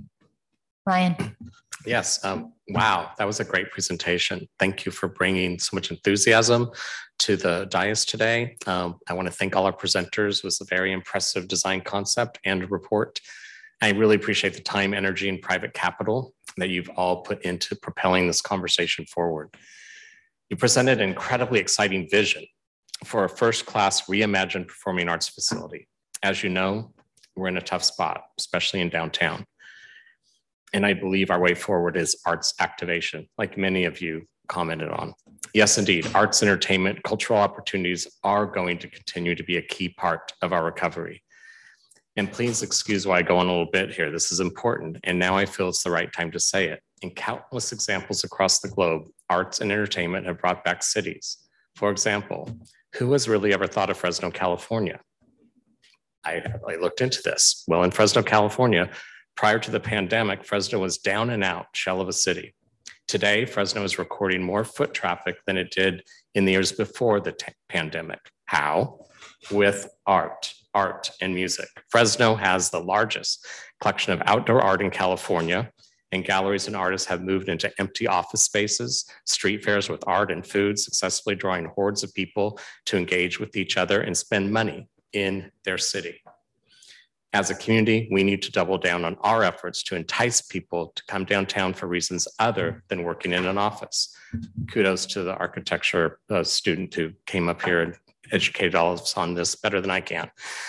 Ryan. Yes. Wow. That was a great presentation. Thank you for bringing so much enthusiasm to the dais today. I want to thank all our presenters. It was a very impressive design concept and report. I really appreciate the time, energy, and private capital that you've all put into propelling this conversation forward. You presented an incredibly exciting vision for a first-class reimagined performing arts facility. As you know, we're in a tough spot, especially in downtown. And I believe our way forward is arts activation, like many of you commented on. Yes, indeed, arts, entertainment, cultural opportunities are going to continue to be a key part of our recovery. And please excuse why I go on a little bit here. This is important. And now I feel it's the right time to say it. In countless examples across the globe, arts and entertainment have brought back cities. For example, who has really ever thought of Fresno, California? I looked into this. Well, in Fresno, California, prior to the pandemic, Fresno was down and out shell of a city. Today, Fresno is recording more foot traffic than it did in the years before the pandemic. How? With art and music. Fresno has the largest collection of outdoor art in California, and galleries and artists have moved into empty office spaces, street fairs with art and food, successfully drawing hordes of people to engage with each other and spend money in their city. As a community, we need to double down on our efforts to entice people to come downtown for reasons other than working in an office. Kudos to the architecture student who came up here and educated all of us on this better than I can.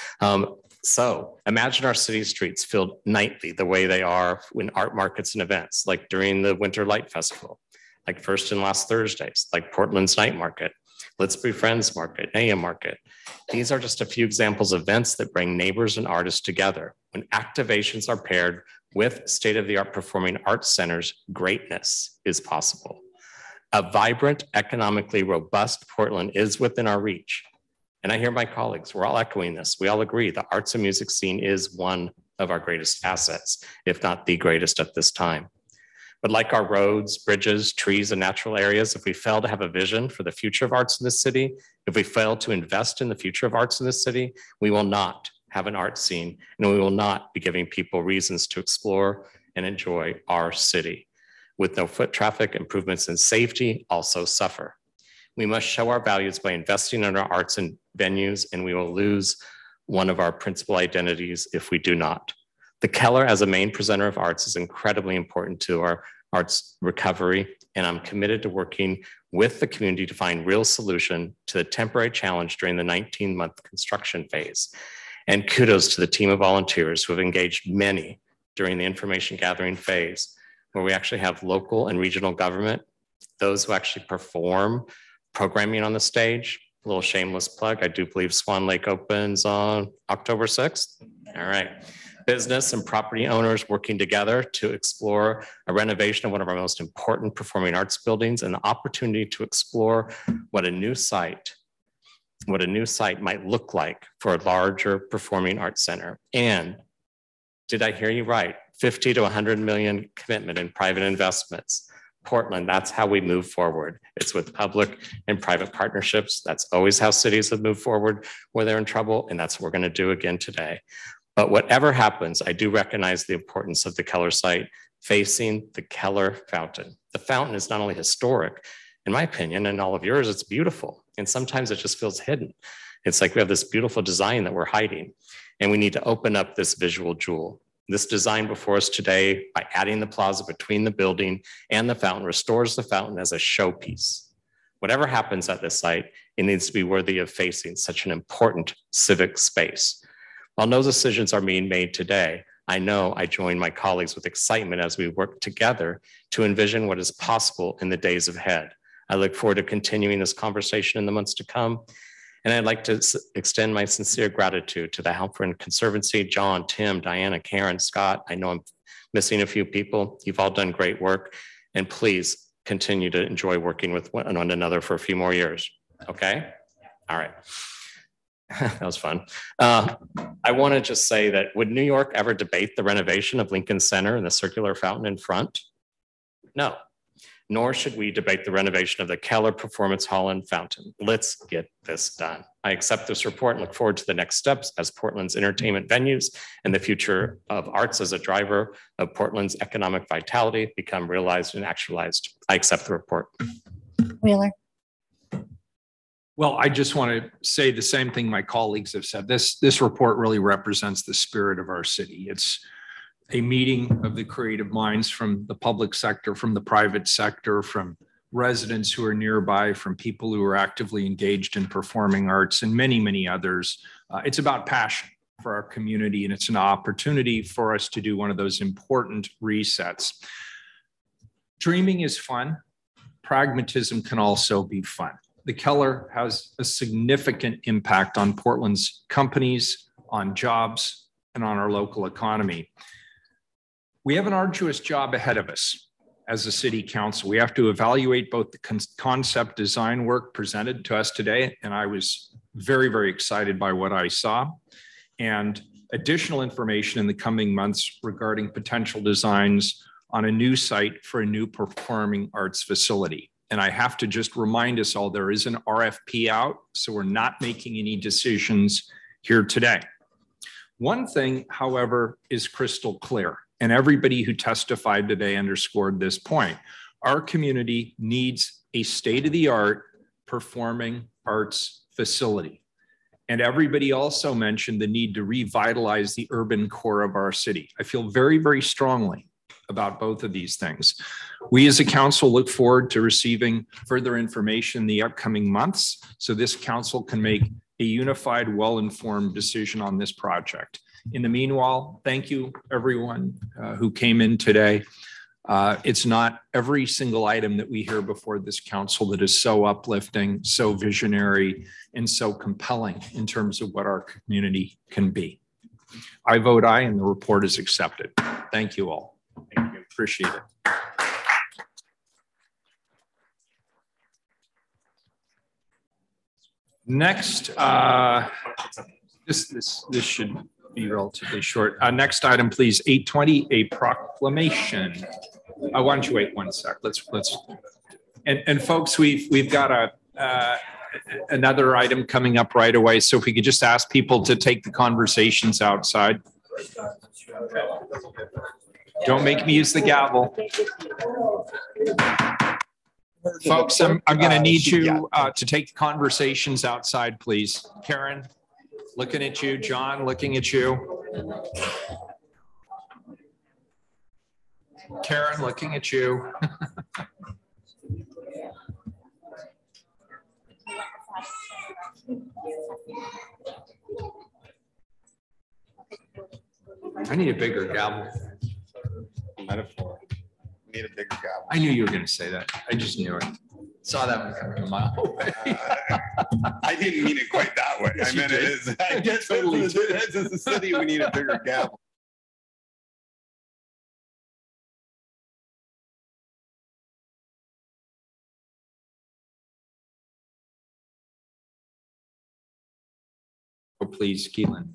So imagine our city streets filled nightly the way they are in art markets and events, like during the Winter Light Festival, like first and last Thursdays, like Portland's Night Market, Let's Be Friends Market, Naya Market. These are just a few examples of events that bring neighbors and artists together. When activations are paired with state-of-the-art performing arts centers, greatness is possible. A vibrant, economically robust Portland is within our reach. And I hear my colleagues, we're all echoing this. We all agree the arts and music scene is one of our greatest assets, if not the greatest at this time. But like our roads, bridges, trees, and natural areas, if we fail to have a vision for the future of arts in this city, if we fail to invest in the future of arts in this city, we will not have an art scene, and we will not be giving people reasons to explore and enjoy our city. With no foot traffic, improvements in safety also suffer. We must show our values by investing in our arts and venues, and we will lose one of our principal identities if we do not. The Keller as a main presenter of arts is incredibly important to our arts recovery, and I'm committed to working with the community to find real solution to the temporary challenge during the 19-month construction phase. And kudos to the team of volunteers who have engaged many during the information gathering phase, where we actually have local and regional government, those who actually perform programming on the stage. A little shameless plug, I do believe Swan Lake opens on October 6th. All right. Business and property owners working together to explore a renovation of one of our most important performing arts buildings and the opportunity to explore what a new site might look like for a larger performing arts center. And did I hear you right? 50 to 100 million commitment in private investments. Portland, that's how we move forward. It's with public and private partnerships. That's always how cities have moved forward where they're in trouble, and that's what we're going to do again today. But whatever happens, I do recognize the importance of the Keller site facing the Keller fountain. The fountain is not only historic, in my opinion, and all of yours, it's beautiful. And sometimes it just feels hidden. It's like we have this beautiful design that we're hiding, and we need to open up this visual jewel. This design before us today, by adding the plaza between the building and the fountain, restores the fountain as a showpiece. Whatever happens at this site, it needs to be worthy of facing such an important civic space. While no decisions are being made today, I know I join my colleagues with excitement as we work together to envision what is possible in the days ahead. I look forward to continuing this conversation in the months to come. And I'd like to extend my sincere gratitude to the Halpern Conservancy, John, Tim, Diana, Karen, Scott. I know I'm missing a few people. You've all done great work. And please continue to enjoy working with one another for a few more years. Okay? All right. That was fun. I want to just say that would New York ever debate the renovation of Lincoln Center and the circular fountain in front? No. Nor should we debate the renovation of the Keller Performance Hall and Fountain. Let's get this done. I accept this report and look forward to the next steps as Portland's entertainment venues and the future of arts as a driver of Portland's economic vitality become realized and actualized. I accept the report. Wheeler. Well, I just want to say the same thing my colleagues have said. This report really represents the spirit of our city. It's a meeting of the creative minds from the public sector, from the private sector, from residents who are nearby, from people who are actively engaged in performing arts, and many, many others. It's about passion for our community, and it's an opportunity for us to do one of those important resets. Dreaming is fun. Pragmatism can also be fun. The Keller has a significant impact on Portland's companies, on jobs, and on our local economy. We have an arduous job ahead of us as a city council. We have to evaluate both the concept design work presented to us today, and I was very, very excited by what I saw, and additional information in the coming months regarding potential designs on a new site for a new performing arts facility. And I have to just remind us all, there is an RFP out, so we're not making any decisions here today. One thing, however, is crystal clear. And everybody who testified today underscored this point. Our community needs a state-of-the-art performing arts facility. And everybody also mentioned the need to revitalize the urban core of our city. I feel very, very strongly about both of these things. We as a council look forward to receiving further information in the upcoming months so this council can make a unified, well-informed decision on this project. In the meanwhile, thank you everyone who came in today. It's not every single item that we hear before this council that is so uplifting, so visionary, and so compelling in terms of what our community can be. I vote aye, and the report is accepted. Thank you all. Thank you. Appreciate it. Next, this should be relatively short. Next item, please. 820, a proclamation. Why don't you wait one sec? Let's and folks, we've got another item coming up right away. So if we could just ask people to take the conversations outside. Don't make me use the gavel. Folks, I'm going to need you to take the conversations outside, please. Karen, looking at you. John, looking at you. Karen, looking at you. I need a bigger gavel. Metaphor. Need a bigger gavel. I knew you were going to say that. I just knew it. Saw that one coming a mile away. I didn't mean it quite that way. Yes, I meant you it did. is. I guess totally as a city, we need a bigger gavel. Oh, please, Keelan.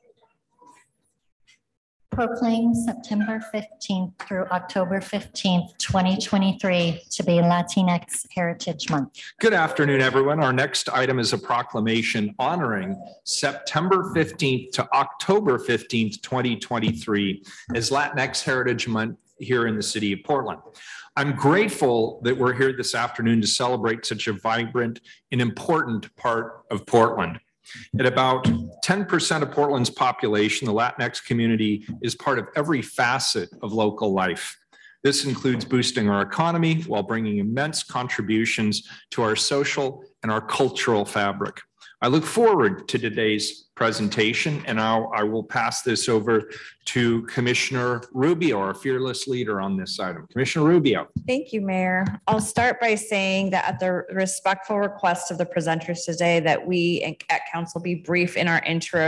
Proclaim September 15th through October 15th, 2023 to be Latinx Heritage Month. Good afternoon, everyone. Our next item is a proclamation honoring September 15th to October 15th, 2023 as Latinx Heritage Month here in the city of Portland. I'm grateful that we're here this afternoon to celebrate such a vibrant and important part of Portland. At about 10% of Portland's population, the Latinx community is part of every facet of local life. This includes boosting our economy while bringing immense contributions to our social and our cultural fabric. I look forward to today's presentation, and now I will pass this over to Commissioner Rubio, our fearless leader on this item. Commissioner Rubio. Thank you, Mayor. I'll start by saying that at the respectful request of the presenters today that we at council be brief in our intro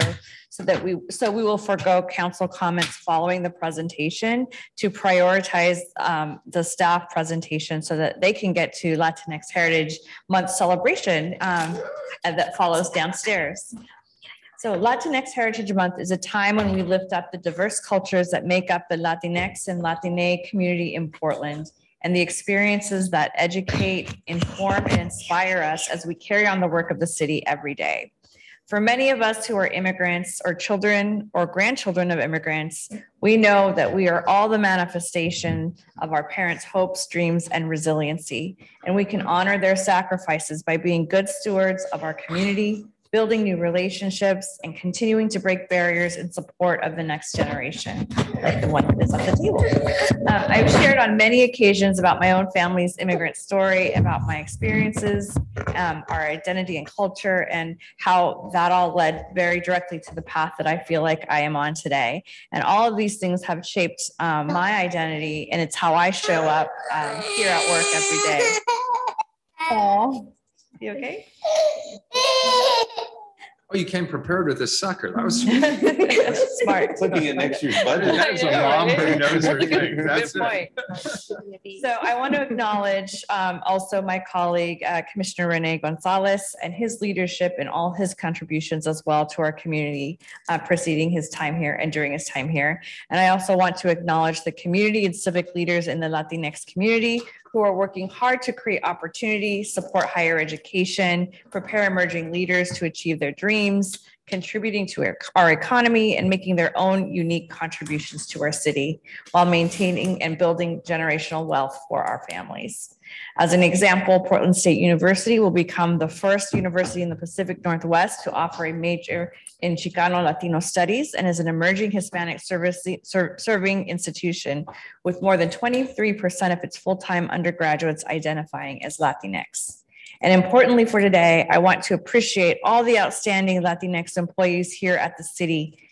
so we will forego council comments following the presentation to prioritize the staff presentation so that they can get to Latinx Heritage Month celebration that follows downstairs. So Latinx Heritage Month is a time when we lift up the diverse cultures that make up the Latinx and Latine community in Portland and the experiences that educate, inform, and inspire us as we carry on the work of the city every day. For many of us who are immigrants or children or grandchildren of immigrants, we know that we are all the manifestation of our parents' hopes, dreams, and resiliency, and we can honor their sacrifices by being good stewards of our community, building new relationships, and continuing to break barriers in support of the next generation, like the one that is on the table. I've shared on many occasions about my own family's immigrant story, about my experiences, our identity and culture, and how that all led very directly to the path that I feel like I am on today. And all of these things have shaped my identity, and it's how I show up here at work every day. Oh, you okay? Oh, you came prepared with a sucker. That was smart. Looking at next year's budget. That is a mom who knows her thing. That's Good point. So I want to acknowledge also my colleague, Commissioner Rene Gonzalez, and his leadership and all his contributions as well to our community preceding his time here and during his time here. And I also want to acknowledge the community and civic leaders in the Latinx community who are working hard to create opportunity, support higher education, prepare emerging leaders to achieve their dreams, contributing to our economy, and making their own unique contributions to our city while maintaining and building generational wealth for our families. As an example, Portland State University will become the first university in the Pacific Northwest to offer a major in Chicano Latino studies and is an emerging Hispanic serving institution with more than 23% of its full-time undergraduates identifying as Latinx. And importantly for today, I want to appreciate all the outstanding Latinx employees here at the city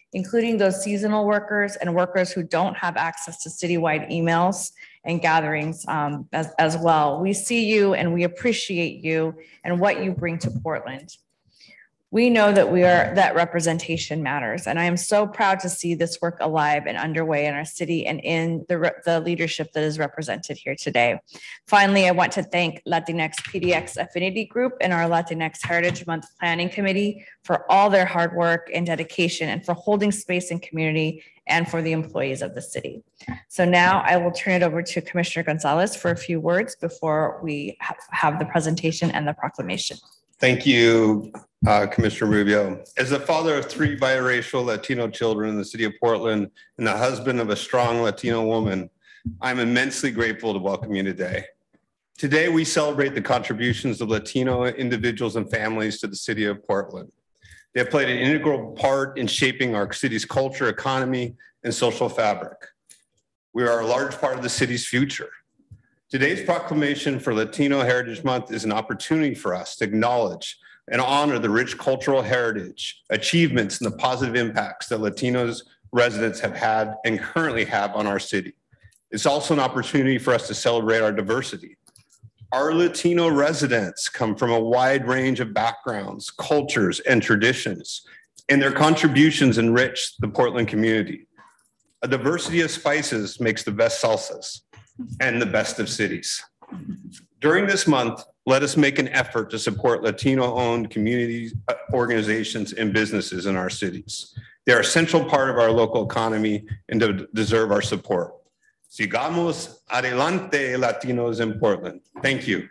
including those seasonal workers and workers who don't have access to citywide emails and gatherings as well. We see you and we appreciate you and what you bring to Portland. We know that representation matters, and I am so proud to see this work alive and underway in our city and in the leadership that is represented here today. Finally, I want to thank Latinx PDX Affinity Group and our Latinx Heritage Month Planning Committee for all their hard work and dedication and for holding space in community and for the employees of the city. So now I will turn it over to Commissioner Gonzalez for a few words before we have the presentation and the proclamation. Thank you, Commissioner Rubio. As the father of 3 biracial Latino children in the city of Portland and the husband of a strong Latino woman, I'm immensely grateful to welcome you today. Today, we celebrate the contributions of Latino individuals and families to the city of Portland. They have played an integral part in shaping our city's culture, economy, and social fabric. We are a large part of the city's future. Today's proclamation for Latino Heritage Month is an opportunity for us to acknowledge and honor the rich cultural heritage, achievements, and the positive impacts that Latinos residents have had and currently have on our city. It's also an opportunity for us to celebrate our diversity. Our Latino residents come from a wide range of backgrounds, cultures, and traditions, and their contributions enrich the Portland community. A diversity of spices makes the best salsas and the best of cities. During this month, let us make an effort to support Latino-owned communities, organizations, and businesses in our cities. They are a central part of our local economy and deserve our support. Sigamos adelante, Latinos in Portland. Thank you.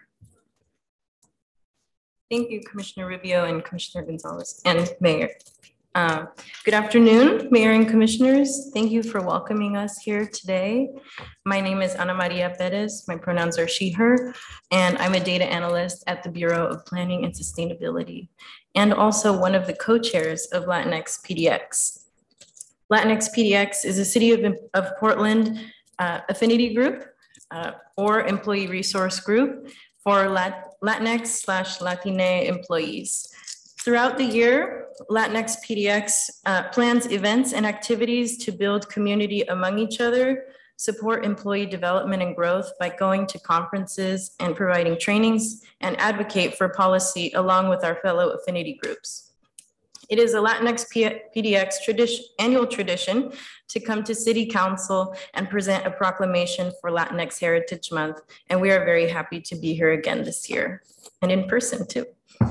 Thank you, Commissioner Rubio and Commissioner Gonzalez and Mayor. Good afternoon, Mayor and Commissioners. Thank you for welcoming us here today. My name is Ana Maria Perez. My pronouns are she, her, and I'm a data analyst at the Bureau of Planning and Sustainability, and also one of the co-chairs of Latinx PDX. Latinx PDX is a City of Portland affinity group or employee resource group for Latinx/Latine employees. Throughout the year, Latinx PDX plans events and activities to build community among each other, support employee development and growth by going to conferences and providing trainings, and advocate for policy along with our fellow affinity groups. It is a Latinx PDX annual tradition to come to City Council and present a proclamation for Latinx Heritage Month, and we are very happy to be here again this year, and in person too.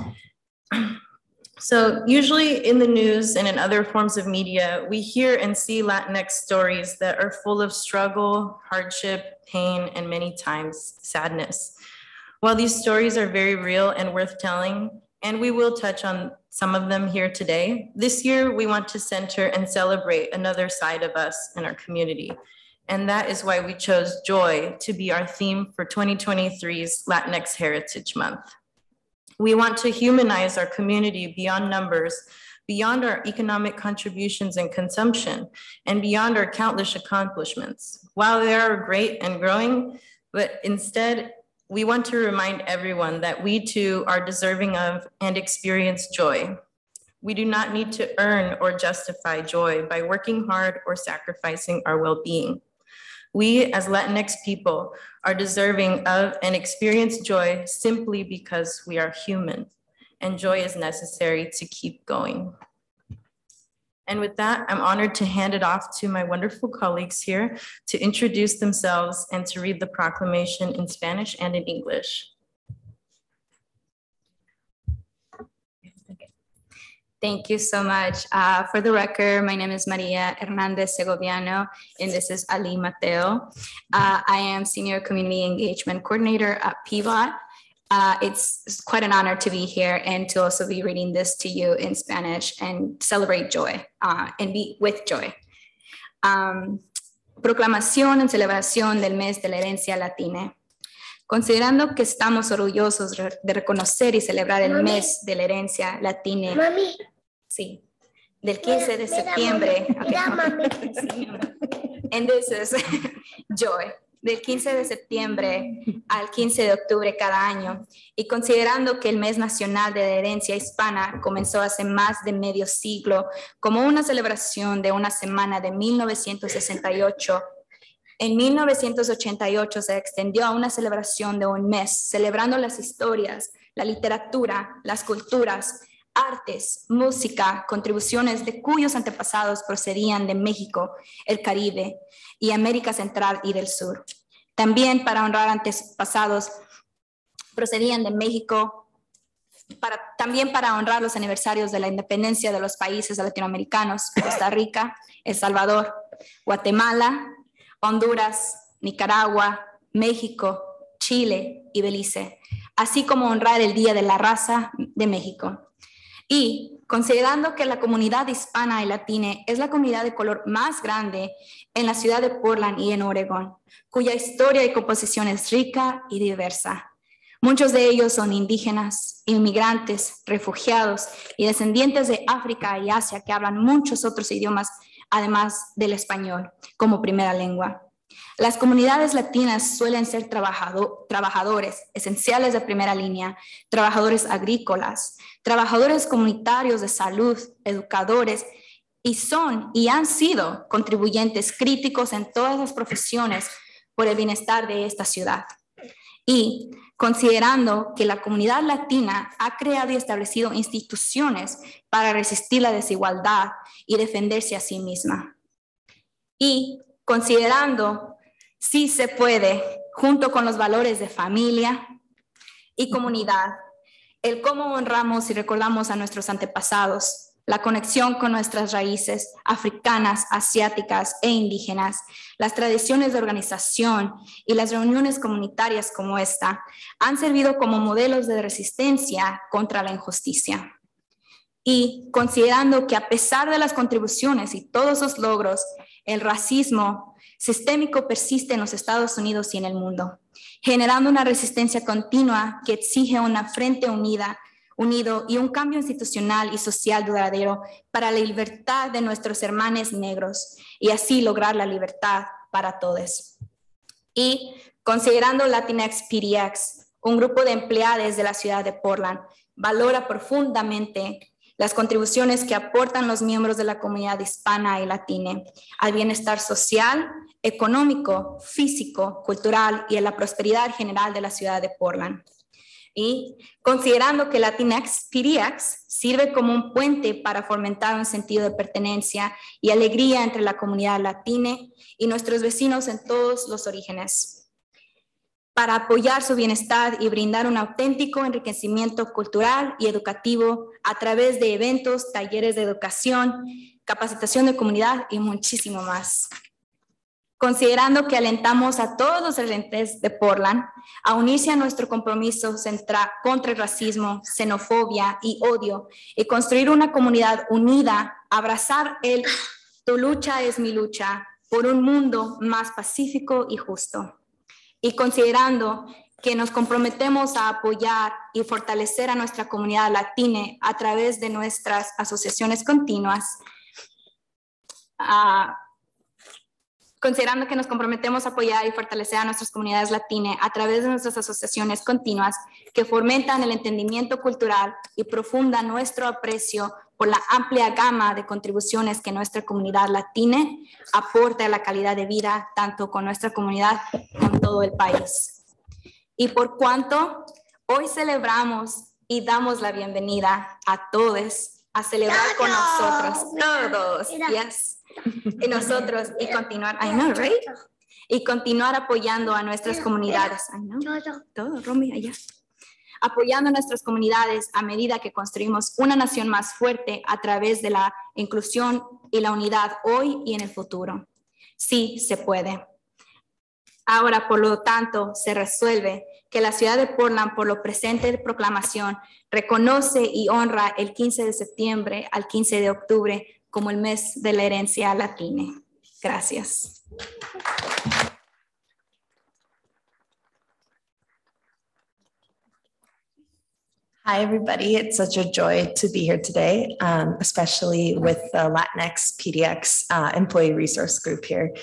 So usually in the news and in other forms of media, we hear and see Latinx stories that are full of struggle, hardship, pain, and many times sadness. While these stories are very real and worth telling, and we will touch on some of them here today, this year we want to center and celebrate another side of us and our community. And that is why we chose joy to be our theme for 2023's Latinx Heritage Month. We want to humanize our community beyond numbers, beyond our economic contributions and consumption, and beyond our countless accomplishments. While they are great and growing, but instead, we want to remind everyone that we too are deserving of and experience joy. We do not need to earn or justify joy by working hard or sacrificing our well-being. We as Latinx people are deserving of and experience joy simply because we are human, and joy is necessary to keep going. And with that, I'm honored to hand it off to my wonderful colleagues here to introduce themselves and to read the proclamation in Spanish and in English. Thank you so much. For the record, my name is Maria Hernandez Segoviano, and this is Ali Mateo. I am Senior Community Engagement Coordinator at PVOT. It's quite an honor to be here and to also be reading this to you in Spanish and celebrate joy and be with joy. Proclamación en celebración del mes de la herencia latina. Considerando que estamos orgullosos de reconocer y celebrar el mes de la herencia latina. Mami. Sí, del 15 de septiembre. Okay. And this is joy. del 15 de septiembre al 15 de octubre cada año, y considerando que el Mes Nacional de la Herencia Hispana comenzó hace más de medio siglo como una celebración de una semana de 1968, en 1988 se extendió a una celebración de un mes, celebrando las historias, la literatura, las culturas, artes, música, contribuciones de cuyos antepasados procedían de México, el Caribe y América Central y del Sur. También para honrar antepasados procedían de México, también para honrar los aniversarios de la independencia de los países latinoamericanos, Costa Rica, El Salvador, Guatemala, Honduras, Nicaragua, México, Chile y Belice, así como honrar el Día de la Raza de México. Y considerando que la comunidad hispana y latina es la comunidad de color más grande en la ciudad de Portland y en Oregón, cuya historia y composición es rica y diversa. Muchos de ellos son indígenas, inmigrantes, refugiados y descendientes de África y Asia que hablan muchos otros idiomas, además del español, como primera lengua. Las comunidades latinas suelen ser trabajadores esenciales de primera línea, trabajadores agrícolas, trabajadores comunitarios de salud, educadores, y son y han sido contribuyentes críticos en todas las profesiones por el bienestar de esta ciudad. Y considerando que la comunidad latina ha creado y establecido instituciones para resistir la desigualdad y defenderse a sí misma. Y considerando si se puede, junto con los valores de familia y comunidad, el cómo honramos y recordamos a nuestros antepasados, la conexión con nuestras raíces africanas, asiáticas e indígenas, las tradiciones de organización y las reuniones comunitarias como esta han servido como modelos de resistencia contra la injusticia. Y considerando que a pesar de las contribuciones y todos los logros, el racismo sistémico persiste en los Estados Unidos y en el mundo, generando una resistencia continua que exige una frente unido y un cambio institucional y social duradero para la libertad de nuestros hermanos negros y así lograr la libertad para todos. Y considerando Latinx PDX, un grupo de empleados de la ciudad de Portland, valora profundamente las contribuciones que aportan los miembros de la comunidad hispana y latina al bienestar social, económico, físico, cultural y a la prosperidad general de la ciudad de Portland. Y considerando que Latinx PDX sirve como un puente para fomentar un sentido de pertenencia y alegría entre la comunidad latina y nuestros vecinos en todos los orígenes, para apoyar su bienestar y brindar un auténtico enriquecimiento cultural y educativo a través de eventos, talleres de educación, capacitación de comunidad y muchísimo más. Considerando que alentamos a todos los residentes de Portland a unirse a nuestro compromiso contra el racismo, xenofobia y odio y construir una comunidad unida, abrazar el "tu lucha es mi lucha" por un mundo más pacífico y justo. Y considerando que nos comprometemos a apoyar y fortalecer a nuestra comunidad latina a través de nuestras asociaciones continuas, considerando que nos comprometemos a apoyar y fortalecer a nuestras comunidades latinas a través de nuestras asociaciones continuas que fomentan el entendimiento cultural y profundan nuestro aprecio por la amplia gama de contribuciones que nuestra comunidad latina aporta a la calidad de vida, tanto con nuestra comunidad como con todo el país. Y por cuanto hoy celebramos y damos la bienvenida a todos a celebrar con nosotros, todos, yes, y nosotros, y continuar, I know, right? Y continuar apoyando a nuestras comunidades, I know, todo, Romy, allá. Apoyando a nuestras comunidades a medida que construimos una nación más fuerte a través de la inclusión y la unidad hoy y en el futuro. Sí, se puede. Ahora, por lo tanto, se resuelve que la ciudad de Portland, por lo presente de proclamación, reconoce y honra el 15 de septiembre al 15 de octubre como el mes de la herencia latina. Gracias. Hi, everybody. It's such a joy to be here today, especially with the Latinx PDX employee resource group here.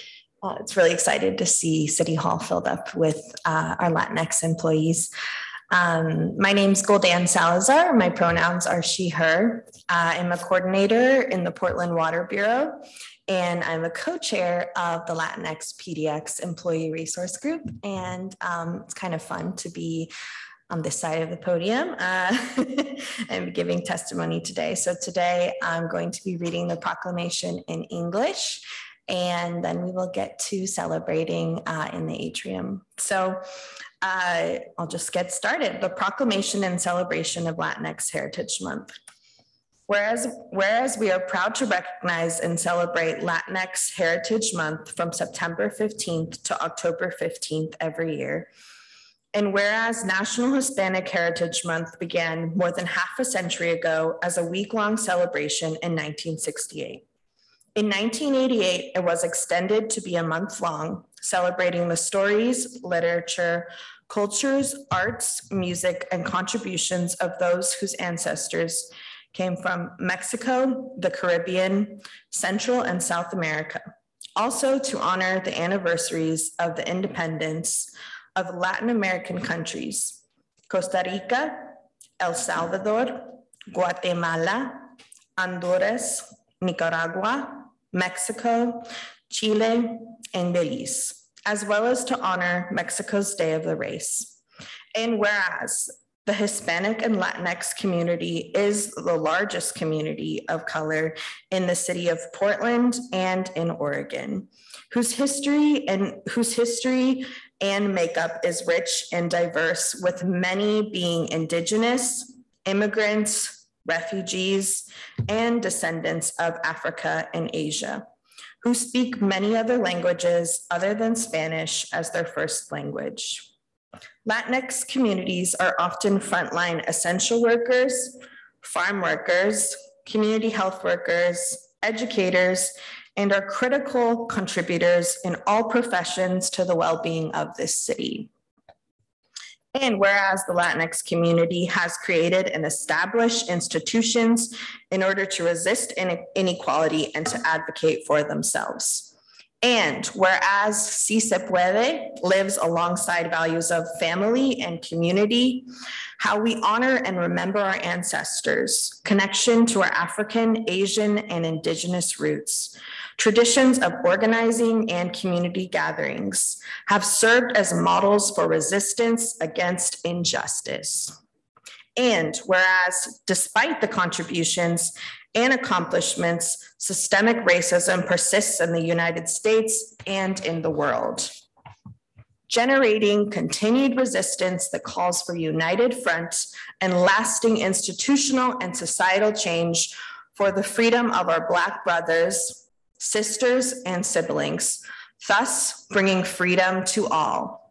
It's really excited to see City Hall filled up with our Latinx employees. My name's Goldan Salazar. My pronouns are she, her. I'm a coordinator in the Portland Water Bureau, and I'm a co-chair of the Latinx PDX Employee Resource Group. And it's kind of fun to be on this side of the podium and giving testimony today. So today I'm going to be reading the proclamation in English, and then we will get to celebrating in the atrium. So I'll just get started. The proclamation and celebration of Latinx Heritage Month. Whereas we are proud to recognize and celebrate Latinx Heritage Month from September 15th to October 15th every year. And whereas National Hispanic Heritage Month began more than half a century ago as a week-long celebration in 1968. In 1988, it was extended to be a month long, celebrating the stories, literature, cultures, arts, music, and contributions of those whose ancestors came from Mexico, the Caribbean, Central and South America. Also to honor the anniversaries of the independence of Latin American countries, Costa Rica, El Salvador, Guatemala, Honduras, Nicaragua, Mexico, Chile, and Belize, as well as to honor Mexico's Day of the Race. And whereas the Hispanic and Latinx community is the largest community of color in the city of Portland and in Oregon, whose history and makeup is rich and diverse, with many being indigenous, immigrants, refugees, and descendants of Africa and Asia, who speak many other languages other than Spanish as their first language. Latinx communities are often frontline essential workers, farm workers, community health workers, educators, and are critical contributors in all professions to the well-being of this city. And whereas the Latinx community has created and established institutions in order to resist inequality and to advocate for themselves. And whereas Si Se Puede lives alongside values of family and community, how we honor and remember our ancestors, connection to our African, Asian, and indigenous roots, traditions of organizing and community gatherings have served as models for resistance against injustice. And whereas despite the contributions and accomplishments, systemic racism persists in the United States and in the world, generating continued resistance that calls for united front and lasting institutional and societal change for the freedom of our Black brothers, sisters, and siblings, thus bringing freedom to all.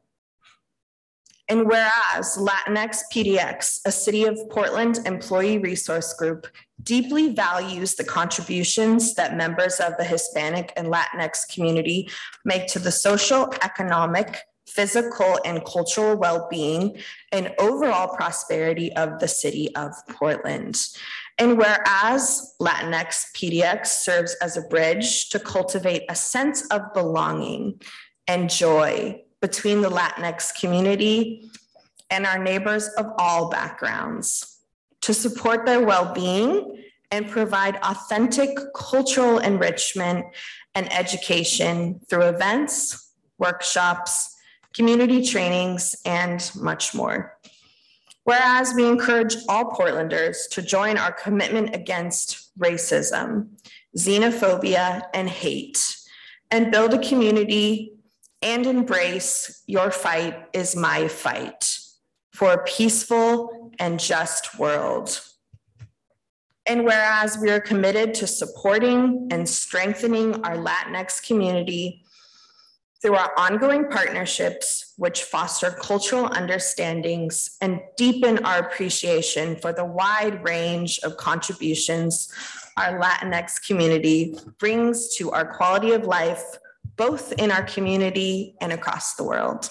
And whereas Latinx PDX, a City of Portland employee resource group, deeply values the contributions that members of the Hispanic and Latinx community make to the social, economic, physical, and cultural well-being and overall prosperity of the City of Portland. And whereas Latinx PDX serves as a bridge to cultivate a sense of belonging and joy between the Latinx community and our neighbors of all backgrounds, to support their well-being and provide authentic cultural enrichment and education through events, workshops, community trainings, and much more. Whereas we encourage all Portlanders to join our commitment against racism, xenophobia, and hate, and build a community and embrace your fight is my fight for a peaceful and just world. And whereas we are committed to supporting and strengthening our Latinx community through our ongoing partnerships, which foster cultural understandings and deepen our appreciation for the wide range of contributions our Latinx community brings to our quality of life, both in our community and across the world.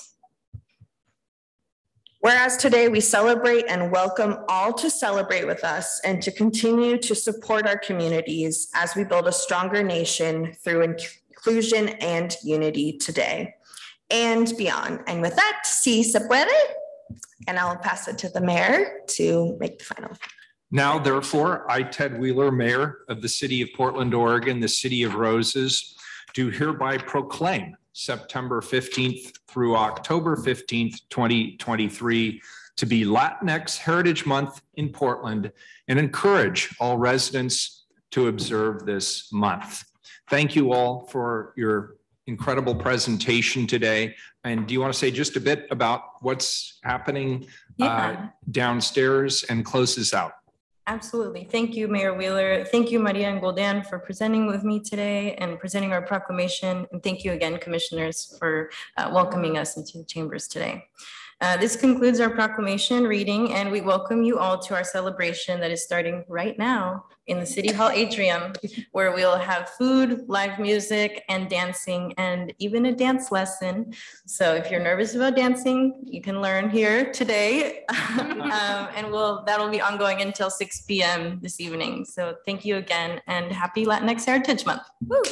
Whereas today we celebrate and welcome all to celebrate with us and to continue to support our communities as we build a stronger nation through inclusion, and unity today and beyond. And with that, si se puede, and I'll pass it to the mayor to make the final. Now, therefore, I, Ted Wheeler, Mayor of the City of Portland, Oregon, the City of Roses, do hereby proclaim September 15th through October 15th, 2023 to be Latinx Heritage Month in Portland and encourage all residents to observe this month. Thank you all for your incredible presentation today. And do you want to say just a bit about what's happening downstairs and close this out? Absolutely. Thank you, Mayor Wheeler. Thank you, Maria and Goldan, for presenting with me today and presenting our proclamation. And thank you again, commissioners, for welcoming us into the chambers today. This concludes our proclamation reading, and we welcome you all to our celebration that is starting right now in the City Hall atrium, where we'll have food, live music, and dancing, and even a dance lesson. So if you're nervous about dancing, you can learn here today. And that'll be ongoing until 6 p.m. this evening. So thank you again, and happy Latinx Heritage Month. Woo.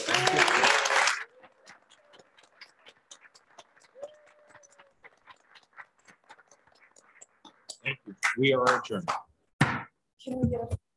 Thank you. We are adjourned. Can we get a